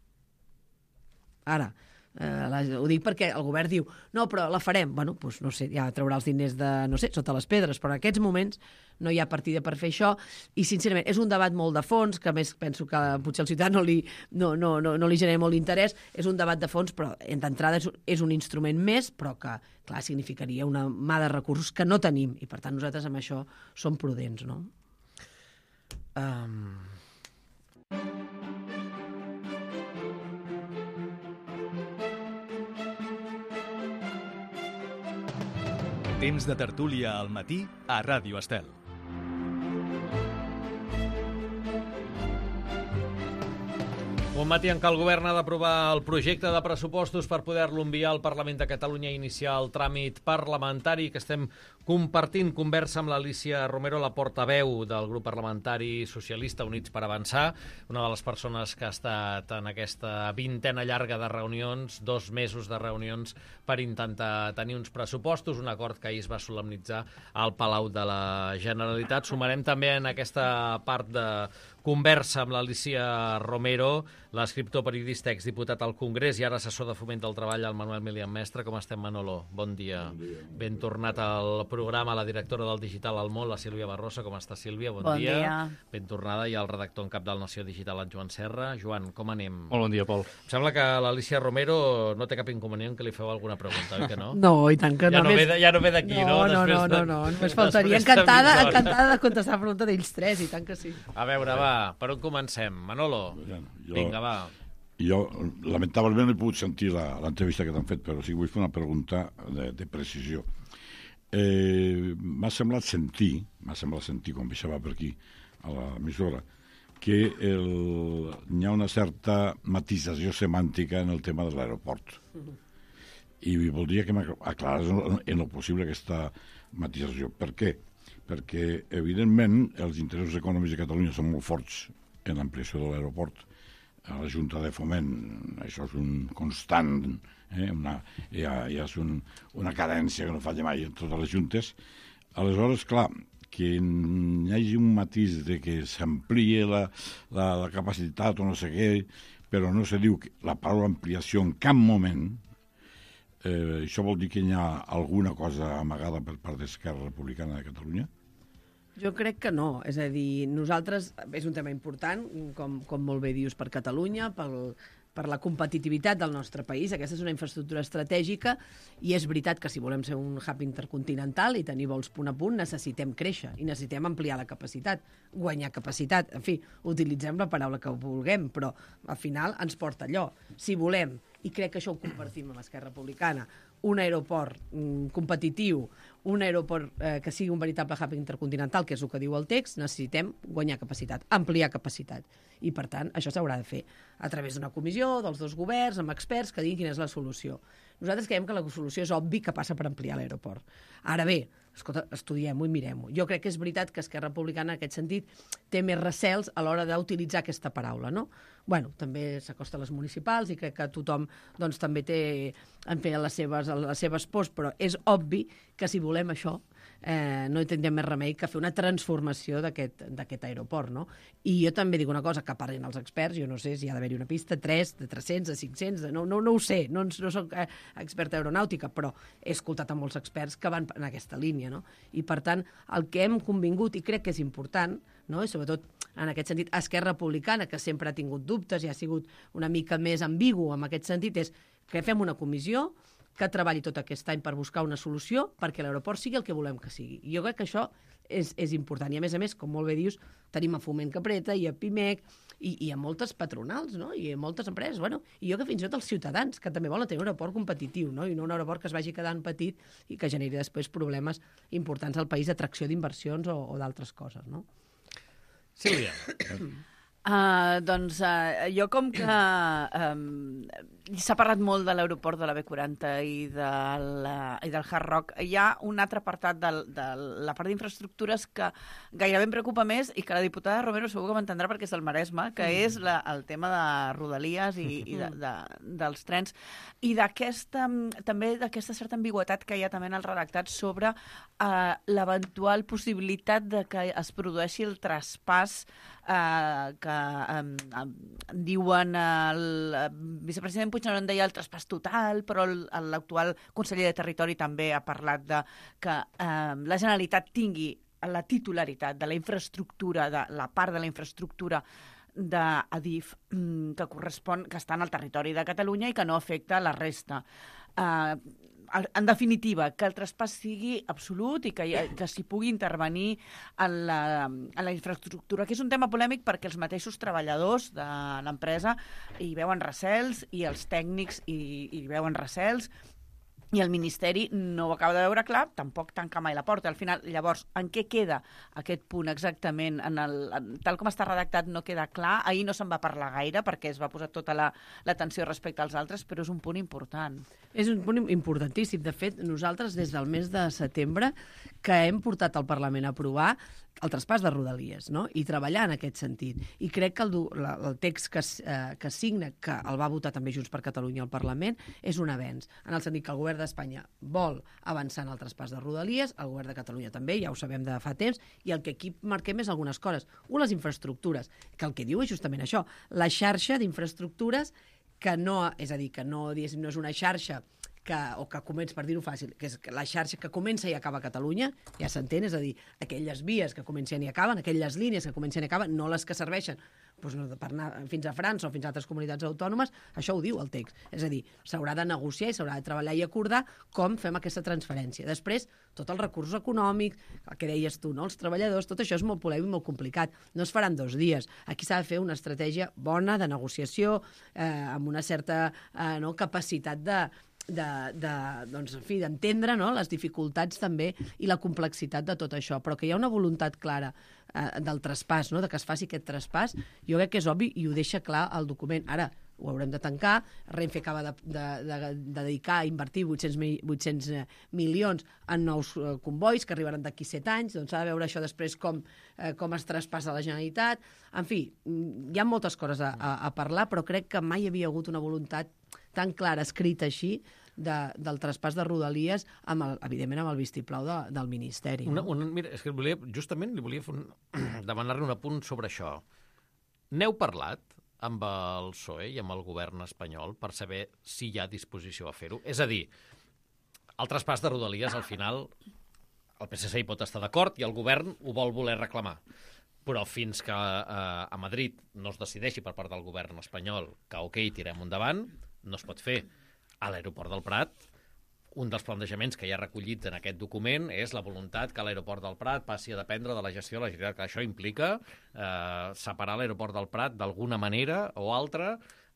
S3: Ara, ho dic perquè el govern diu no, però la farem. Bueno, doncs no sé, ja traurà els diners de, no sé, sota les pedres, però en aquests moments no hi ha partida per fer això i, sincerament, és un debat molt de fons, que a més penso que potser al ciutadà no li genera molt interès. És un debat de fons, però d'entrada és un instrument més, però que, clar, significaria una mà de recursos que no tenim i, per tant, nosaltres amb això som prudents, no?
S1: Temps de tertúlia al matí a Ràdio Estel.
S2: Un matí en què el govern ha d'aprovar el projecte de pressupostos per poder-lo enviar al Parlament de Catalunya i iniciar el tràmit parlamentari, que estem compartint conversa amb l'Alícia Romero, la portaveu del grup parlamentari socialista Units per Avançar, una de les persones que ha estat en aquesta vintena llarga de reunions, 2 mesos de reunions per intentar tenir uns pressupostos, un acord que ahir es va solemnitzar al Palau de la Generalitat. Sumarem també en aquesta part de conversa amb l'Alicia Romero, l'escriptor, periodista, exdiputat al Congrés i ara assessor de Foment del Treball, el Manuel Milian Mestre. Com estem, Manolo? Bon dia. Ben tornat al programa, la directora del Digital al Món, la Sílvia Barrosa. Com està, Sílvia? Bon dia. Ben tornada. I el redactor en cap del Nació Digital, en Joan Serra. Joan, com anem?
S5: Molt bon dia, Pol.
S2: Em sembla que l'Alicia Romero no té cap inconvenient que li feu alguna pregunta, oi que no?
S3: No, i tant que no.
S2: Ja no ve d'aquí, no?
S3: No, només faltaria. Encantada de contestar la pregunta d'ells tres, i tant que sí.
S2: A veure, va, per on comencem? Manolo, vinga, va.
S6: Jo, lamentablement, no he pogut sentir l'entrevista que t'han fet, però sí que vull fer una pregunta de precisió. M'ha semblat sentir, quan baixava per aquí, a l'emissora, que hi ha una certa matisació semàntica en el tema de l'aeroport. I voldria que m'aclarés en el possible aquesta matisació. Per què? Perquè, evidentment, els interessos econòmics de Catalunya són molt forts en l'ampliació de l'aeroport. A la Junta de Foment, això és un constant, ja és una cadència que no falla mai en totes les juntes. Aleshores, clar, que hi hagi un matís de que s'amplie la capacitat o no sé què, però no se diu la paraula ampliació en cap moment. Això vol dir que hi ha alguna cosa amagada per part d'Esquerra Republicana de Catalunya?
S3: Jo crec que no. És a dir, nosaltres, és un tema important, com molt bé dius, per Catalunya, per la competitivitat del nostre país. Aquesta és una infraestructura estratègica i és veritat que si volem ser un hub intercontinental i tenir vols punt a punt, necessitem créixer i necessitem ampliar la capacitat, guanyar capacitat. En fi, utilitzem la paraula que vulguem, però al final ens porta allò. Si volem, i crec que això ho compartim amb Esquerra Republicana, un aeroport competitiu, un aeroport que sigui un veritable hub intercontinental, que és el que diu el text, necessitem guanyar capacitat, ampliar capacitat. I, per tant, això s'haurà de fer a través d'una comissió, dels dos governs, amb experts que diguin quina és la solució. Nosaltres creiem que la solució és obvi que passa per ampliar l'aeroport. Ara bé, escolta, estudiem-ho i mirem-ho. Jo crec que és veritat que Esquerra Republicana, en aquest sentit, té més recels a l'hora d'utilitzar aquesta paraula, no? Bueno, també s'acosta a les municipals i crec que tothom doncs, també té les seves pors, però és obvi que si volem això no hi tindrem més remei que fer una transformació d'aquest aeroport, no? I jo també dic una cosa, que parlin els experts, jo no sé si hi ha d'haver-hi una pista, 3, de 300, de 500, no ho sé, no soc experta aeronàutica, però he escoltat a molts experts que van en aquesta línia, no? I per tant, el que hem convingut, i crec que és important, no? I sobretot en aquest sentit, Esquerra Republicana, que sempre ha tingut dubtes i ha sigut una mica més ambigu en aquest sentit, és que fem una comissió que treballi tot aquest any per buscar una solució perquè l'aeroport sigui el que volem que sigui. I jo crec que això és important. I a més, com molt bé dius, tenim a Foment que apreta i a Pimec i a moltes patronals, no? I a moltes empreses. Bueno, i jo que fins i tot els ciutadans, que també volen tenir un aeroport competitiu, no? I no un aeroport que es vagi quedant petit i que generi després problemes importants al país d'atracció d'inversions o d'altres coses, no?
S2: Sílvia.
S7: Jo com que s'ha parlat molt de l'aeroport de la B40 i del Hard Rock, hi ha un altre apartat de la part d'infraestructures que gairebé em preocupa més i que la diputada Romero segur que m'entendrà perquè és del Maresme, que és el tema de Rodalies i dels trens i també d'aquesta certa ambigüetat que hi ha també en el redactat sobre l'eventual possibilitat de que es produeixi el traspàs que diuen el vicepresident Puigneró deia el traspàs total, però l'actual conseller de Territori també ha parlat de que la Generalitat tingui la titularitat de la infraestructura, de la part de la infraestructura d'Adif que està en el territori de Catalunya i que no afecta la resta. En definitiva, que el traspàs sigui absolut i que s'hi pugui intervenir en la infraestructura, que és un tema polèmic perquè els mateixos treballadors de l'empresa hi veuen recels i els tècnics hi veuen recels i el Ministeri no ho acaba de veure clar, tampoc tanca mai la porta. Al final, llavors, en què queda aquest punt exactament? Tal com està redactat no queda clar. Ahir no se'n va parlar gaire perquè es va posar tota l'atenció respecte als altres, però és un punt important.
S3: És un punt importantíssim. De fet, nosaltres des del mes de setembre que hem portat al Parlament a aprovar el traspàs de Rodalies, no? I treballar en aquest sentit. I crec que el text que signa, que el va votar també Junts per Catalunya al Parlament, és un avenç, en el sentit que el govern govern d'Espanya vol avançar en el traspàs de Rodalies, el govern de Catalunya també, ja ho sabem de fa temps, i el que aquí marquem és algunes coses. Les infraestructures, que el que diu és justament això, la xarxa d'infraestructures que no, és a dir, que no, diguéssim, no és una xarxa o que comença, per dir-ho fàcil, que és la xarxa que comença i acaba a Catalunya, ja s'entén, és a dir, aquelles vies que comencen i acaben, aquelles línies que comencen i acaben, no les que serveixen doncs, per anar fins a França o fins a altres comunitats autònomes, això ho diu el text. És a dir, s'haurà de negociar i s'haurà de treballar i acordar com fem aquesta transferència. Després, tots els recursos econòmics, el que deies tu, no? Els treballadors, tot això és molt polèmic i molt complicat. No es faran 2 dies. Aquí s'ha de fer una estratègia bona de negociació, amb una certa capacitat doncs, en fi, d'entendre, no?, les dificultats també i la complexitat de tot això, però que hi ha una voluntat clara del traspàs, no?, de que es faci aquest traspàs, jo crec que és obvi i ho deixa clar el document. Ara, ho haurem de tancar, Renfe acaba de dedicar a invertir 800 milions en nous convois que arribaran d'aquí 7 anys, doncs s'ha de veure això després com es traspassa a la Generalitat. En fi, hi ha moltes coses a parlar, però crec que mai hi havia hagut una voluntat tan clara, escrita així, del traspàs de Rodalies, evidentment amb el vistiplau del Ministeri.
S2: Mira, és que justament li volia demanar-li un apunt sobre això. N'heu parlat amb el PSOE i amb el govern espanyol per saber si hi ha disposició a fer-ho? És a dir, el traspàs de Rodalies, al final, el PSC hi pot estar d'acord i el govern ho vol voler reclamar. Però fins que a Madrid no es decideixi per part del govern espanyol que, ok, tirem endavant, no es pot fer. A l'aeroport del Prat, un dels plantejaments que hi ha recollits en aquest document és la voluntat que l'aeroport del Prat passi a dependre de la gestió de la Generalitat, que això implica separar l'aeroport del Prat d'alguna manera o altra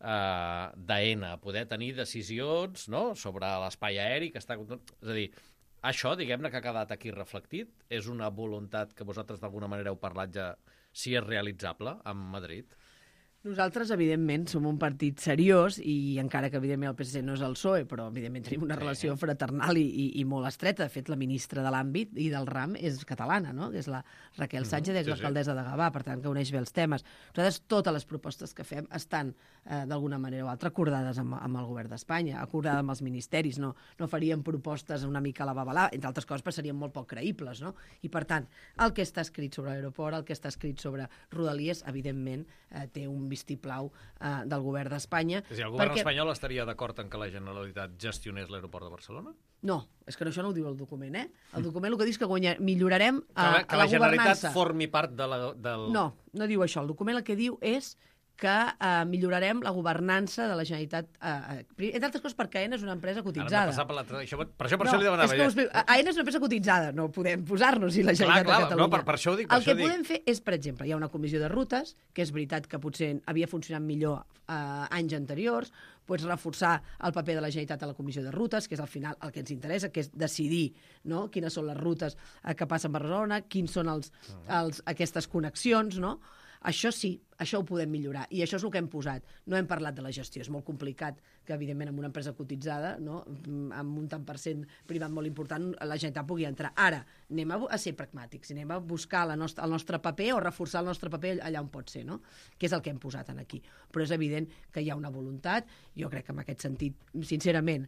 S2: d'AENA, poder tenir decisions, no?, sobre l'espai aeri que està... És a dir, això, diguem-ne, que ha quedat aquí reflectit, és una voluntat que vosaltres d'alguna manera heu parlat ja, si és realitzable amb Madrid?
S3: Nosaltres, evidentment, som un partit seriós i encara que, evidentment, el PSC no és el PSOE, però, evidentment, tenim una relació fraternal i molt estreta. De fet, la ministra de l'àmbit i del RAM és catalana, no?, que és la Raquel Sánchez, és l'alcaldessa de Gavà, per tant, que uneix bé els temes. Nosaltres, totes les propostes que fem estan, d'alguna manera o altra, acordades amb el govern d'Espanya, acordades amb els ministeris. No faríem propostes una mica a la babalà, entre altres coses, però serien molt poc creïbles, no? I, per tant, el que està escrit sobre l'aeroport, el que està escrit sobre Rodalies, evidentment, té un vistiplau del govern d'Espanya.
S2: És a dir, el govern espanyol estaria d'acord en que la Generalitat gestionés l'aeroport de Barcelona?
S3: No, és que això no ho diu el document, eh? El document el que diu és que millorarem
S2: que la
S3: governança.
S2: Generalitat formi part del...
S3: No diu això. El document el que diu és que millorarem la governança de la Generalitat. Entre altres coses, perquè AENA és una empresa cotitzada.
S2: Per això li demanava.
S3: AENA és una empresa cotitzada, no podem posar-nos i la Generalitat de Catalunya.
S2: No, per això ho dic.
S3: El que podem fer és, per exemple, hi ha una comissió de rutes, que és veritat que potser havia funcionat millor anys anteriors, pots reforçar el paper de la Generalitat a la comissió de rutes, que és al final el que ens interessa, que és decidir, no?, quines són les rutes que passen per Barcelona, quins són aquestes connexions, no? Això sí, això ho podem millorar, i això és el que hem posat. No hem parlat de la gestió, és molt complicat que, evidentment, amb una empresa cotitzada, no?, amb un tant per cent privat molt important, la Generalitat pugui entrar. Ara, anem a ser pragmàtics, anem a buscar el nostre paper o reforçar el nostre paper allà on pot ser, no?, que és el que hem posat aquí. Però és evident que hi ha una voluntat. Jo crec que en aquest sentit, sincerament,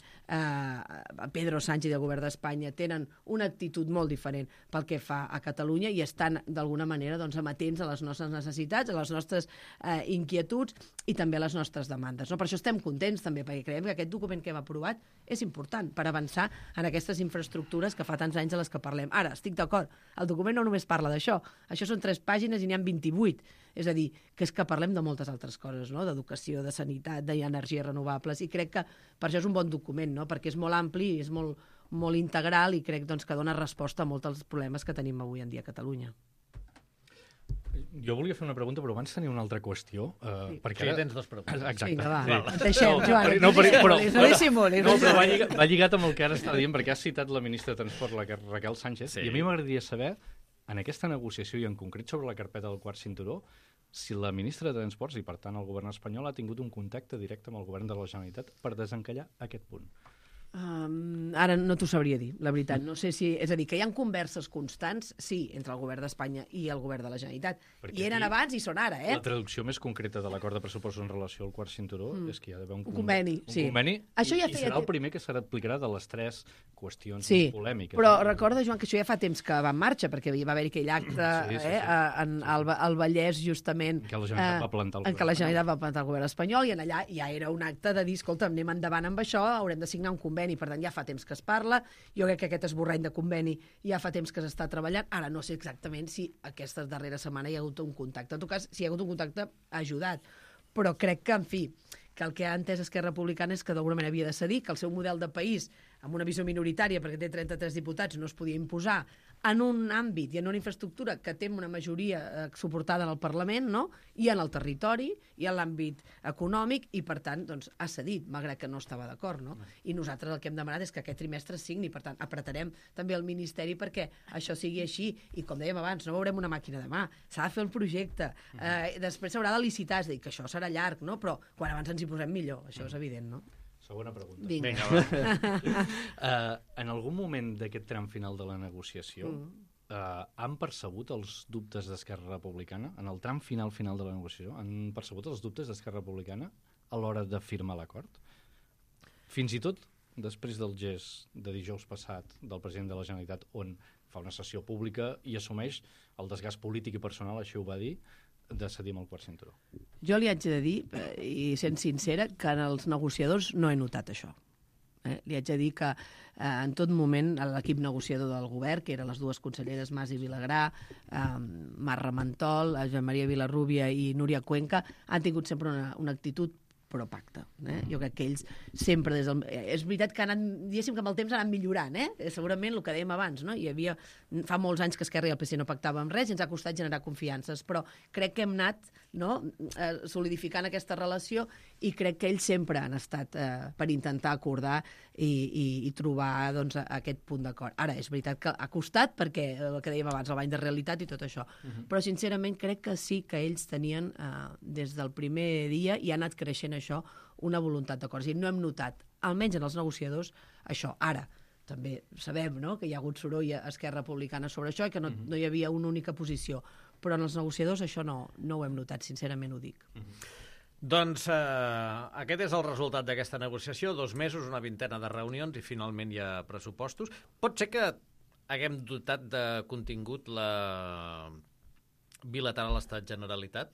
S3: Pedro Sánchez i el govern d'Espanya tenen una actitud molt diferent pel que fa a Catalunya i estan, d'alguna manera, doncs, amatents a les nostres necessitats, a les nostres inquietuds i també a les nostres demandes, no? Per això estem contents també, perquè creiem que aquest document que hem aprovat és important per avançar en aquestes infraestructures que fa tants anys a les que parlem. Ara, estic d'acord, el document no només parla d'això, això són 3 pàgines i n'hi ha 28, és a dir, que és que parlem de moltes altres coses, no?, d'educació, de sanitat, d'energies renovables, i crec que per això és un bon document, no?, perquè és molt ampli, és molt integral i crec, doncs, que dona resposta a molts dels problemes que tenim avui en dia a Catalunya.
S5: Jo volia fer una pregunta, però abans tenia una altra qüestió.
S2: Perquè ja tens 2 preguntes.
S5: Exacte.
S3: Vinga, va. Deixem, Joan.
S5: No
S3: dissimulis.
S5: Però va lligat amb el que ara està dient, perquè has citat la ministra de Transport, la Raquel Sánchez, i a mi m'agradaria saber, en aquesta negociació i en concret sobre la carpeta del quart cinturó, si la ministra de Transports i, per tant, el govern espanyol ha tingut un contacte directe amb el govern de la Generalitat per desencallar aquest punt.
S3: Ara no t'ho sabria dir, la veritat. No sé si... És a dir, que hi ha converses constants, sí, entre el govern d'Espanya i el govern de la Generalitat.
S5: Perquè
S3: I eren abans i són ara,
S5: La traducció més concreta de l'acord de pressupostos en relació al quart cinturó és que hi ha d'haver un
S3: conveni, sí.
S5: conveni
S3: Això ja
S5: i
S3: feia
S5: serà el primer que s'aplicarà de les 3 qüestions
S3: Sí,
S5: polèmiques.
S3: però recorda, Joan, que això ja fa temps que va en marxa, perquè va haver-hi aquell acte al Vallès, justament,
S5: En què la Generalitat va plantar el
S3: en què la Generalitat va plantar el govern espanyol, i en allà ja era un acte de dir, escolta, anem endavant amb això, haurem de signar un conveni, per tant ja fa temps que es parla, jo crec que aquest esborrany de conveni ja fa temps que s'està treballant, ara no sé exactament si aquesta darrera setmana hi ha hagut un contacte. En tot cas, si hi ha hagut un contacte, ha ajudat. Però crec que, en fi, que el que ha entès Esquerra Republicana és que d'alguna manera havia de cedir, que el seu model de país, amb una visió minoritària, perquè té 33 diputats, no es podia imposar en un àmbit i en una infraestructura que té una majoria suportada en el Parlament, no? I en el territori, i en l'àmbit econòmic, i per tant doncs, ha cedit, malgrat que no estava d'acord. No? I nosaltres el que hem demanat és que aquest trimestre signi, per tant, apretarem també el Ministeri perquè això sigui així. I com dèiem abans, no veurem una màquina de mà, s'ha de fer el projecte, després s'haurà de licitar, és a dir, que això serà llarg, no? Però quan abans ens hi posem millor, això és evident, no?
S5: Segona pregunta.
S3: Vinga,
S5: va. En algun moment d'aquest tram final de la negociació han percebut els dubtes d'Esquerra Republicana? En el tram final de la negociació han percebut els dubtes d'Esquerra Republicana a l'hora de firmar l'acord? Fins i tot després del gest de dijous passat del president de la Generalitat, on fa una sessió pública i assumeix el desgast polític i personal, això ho va dir, de cedir amb el quart cinturó.
S3: Jo li haig de dir, i sent sincera, que en els negociadors no he notat això. Li haig de dir que en tot moment l'equip negociador del govern, que eren les dues conselleres Mas i Vilagrà, Mar Ramentol, Joan Maria Vilarrúbia i Núria Cuenca, han tingut sempre una actitud pro pacte. Jo crec que ells sempre des del... És veritat que diguéssim que amb el temps han anat millorant, segurament el que dèiem abans, no? Hi havia... Fa molts anys que Esquerra i el PC no pactàvem res i ens ha costat generar confiances, però crec que hem anat solidificant aquesta relació i crec que ells sempre han estat per intentar acordar i trobar doncs, aquest punt d'acord. Ara, és veritat que ha costat perquè el que dèiem abans, el bany de realitat i tot això, però sincerament crec que sí que ells tenien des del primer dia i ha anat creixent això, una voluntat d'acords. I no hem notat, almenys en els negociadors, això. Ara, també sabem que hi ha hagut soroll a Esquerra Republicana sobre això i que no hi havia una única posició. Però en els negociadors això no ho hem notat, sincerament ho dic.
S2: Doncs aquest és el resultat d'aquesta negociació, 2 mesos, una vintena de reunions i finalment hi ha pressupostos. Pot ser que haguem dotat de contingut la bilateral Estat-Generalitat,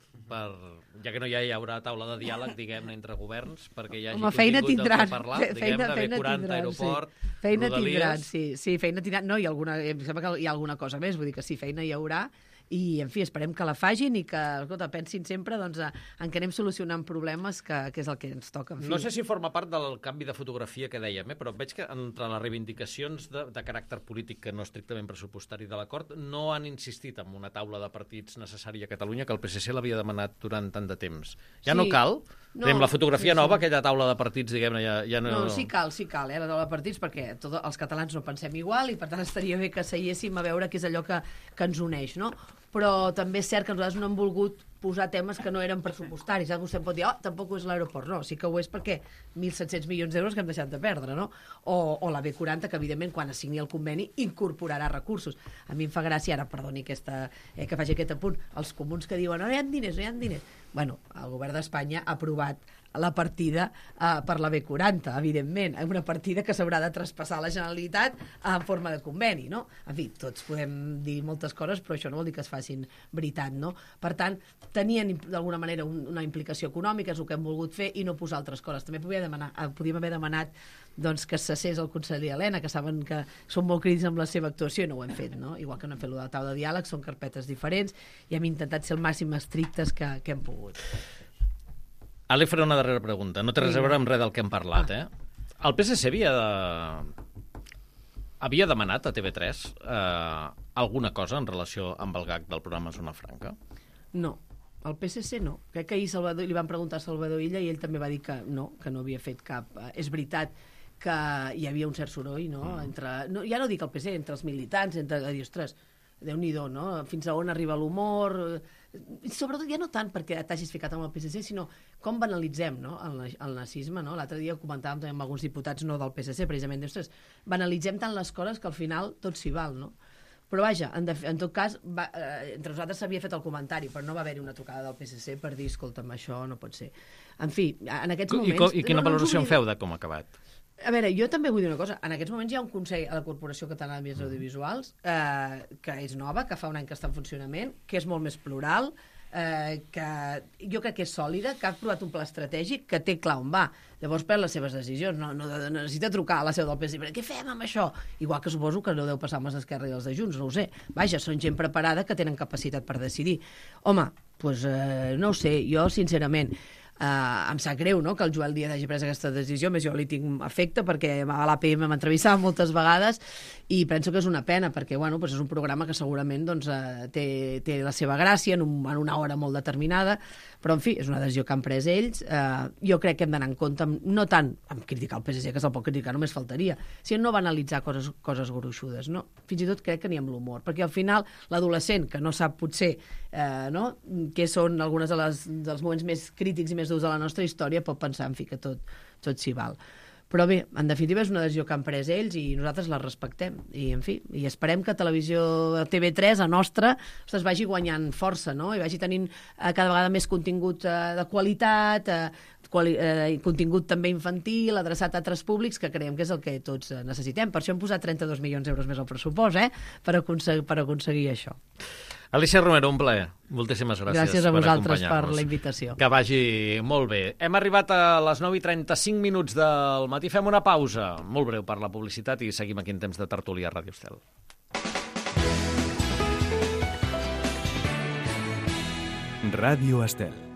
S2: ja que no hi haurà taula de diàleg, diguem-ne, entre governs, perquè hi hagi contingut de parlar, diguem-ne, B40, aeroport, Rodalies...
S3: Sí, feina tindran. No, em sembla que hi ha alguna cosa més, vull dir que sí, feina hi haurà, i, en fi, esperem que la fagin i que, escolta, pensin sempre doncs, en què anem solucionant problemes, que és el que ens toca. En fi.
S2: No sé si forma part del canvi de fotografia que dèiem, però veig que entre les reivindicacions de caràcter polític que no estrictament pressupostari de l'acord no han insistit en una taula de partits necessària a Catalunya que el PSC l'havia demanat durant tant de temps. Ja no cal? Amb la fotografia nova, aquella taula de partits, diguem-ne, ja no...
S3: No, sí cal, la taula de partits, perquè els catalans no pensem igual i, per tant, estaria bé que seiéssim a veure què és allò que ens uneix, no? Però també és cert que nosaltres no hem volgut posar temes que no eren pressupostaris. Vostè em pot dir, tampoc és l'aeroport. No, sí que ho és perquè 1.700 milions d'euros que hem deixat de perdre, no? O la B40, que evidentment quan es signi el conveni incorporarà recursos. A mi em fa gràcia, ara perdoni que faci aquest apunt, els comuns que diuen no hi ha diners. Bueno, el govern d'Espanya ha aprovat la partida per la B40, evidentment, una partida que s'haurà de traspassar a la Generalitat en forma de conveni, no? En fi, tots podem dir moltes coses, però això no vol dir que es facin veritat, no? Per tant, tenien d'alguna manera una implicació econòmica, és el que hem volgut fer, i no posar altres coses. També podíem haver demanat doncs, que cessés el conseller Elena, que saben que són molt crítics amb la seva actuació, i no ho hem fet, no? Igual que no hem fet la taula de diàleg, són carpetes diferents, i hem intentat ser el màxim estrictes que hem pogut.
S2: Ara li faré una darrera pregunta. No té res a veure amb res del que hem parlat, El PSC havia demanat a TV3 alguna cosa en relació amb el gag del programa Zona Franca?
S3: No, el PSC no. Crec que ahir li van preguntar a Salvador Illa i ell també va dir que no havia fet cap... És veritat que hi havia un cert soroll, no? Ja no dic el PSC, entre els militants, de dir, ostres, Déu-n'hi-do, no? Fins a on arriba l'humor... Sobretot ja no tant perquè t'hagis ficat amb el PSC, sinó com banalitzem, no? el nazisme. No? L'altre dia ho comentàvem també amb alguns diputats no del PSC, precisament. Ostres, banalitzem tant les coses que al final tot s'hi val, no? Però vaja, en tot cas, entre nosaltres s'havia fet el comentari, però no va haver-hi una trucada del PSC per dir, escolta'm, això no pot ser. En fi, en aquests moments...
S2: I quina valoració en feu de com ha acabat?
S3: A veure, jo també vull dir una cosa. En aquests moments hi ha un Consell a la Corporació Catalana de Mitjans Audiovisuals que és nova, que fa un any que està en funcionament, que és molt més plural, que jo crec que és sòlida, que ha aprovat un pla estratègic, que té clar on va. Llavors pren les seves decisions. No necessita trucar a la seu del PSC. Què fem amb això? Igual que suposo que no deu passar amb els d'Esquerra i els de Junts, no ho sé. Vaja, són gent preparada que tenen capacitat per decidir. Home, doncs no ho sé, jo sincerament... em sap greu, no?, que el Joel Díaz hagi pres aquesta decisió, més jo li tinc afecte perquè a l'APM m'entrevistava moltes vegades i penso que és una pena perquè bueno, doncs és un programa que segurament doncs, té la seva gràcia en una hora molt determinada, però en fi, és una decisió que han pres ells. Jo crec que hem d'anar en compte, no tant amb criticar el PSC, que se'l pot criticar, només faltaria, sinó no banalitzar coses gruixudes, no? Fins i tot crec que ni amb l'humor, perquè al final l'adolescent que no sap potser no? Què són alguns dels moments més crítics i més durs de la nostra història pot pensar, en fi, que tot s'hi val. Però bé, en definitiva és una decisió que han pres ells i nosaltres la respectem. I, en fi, i esperem que televisió TV3, la nostra, es vagi guanyant força, no? I vagi tenint cada vegada més contingut de qualitat, contingut també infantil, adreçat a altres públics, que creiem que és el que tots necessitem. Per això hem posat 32 milions d'euros més al pressupost, per aconseguir això.
S2: Alicia Romero, un plaer. Moltíssimes gràcies.
S3: Gràcies a vosaltres per la invitació.
S2: Que vagi molt bé. Hem arribat a les 9:35 del matí. Fem una pausa molt breu per la publicitat i seguim aquí en temps de tertúlia a Ràdio Estel.
S1: Ràdio Estel.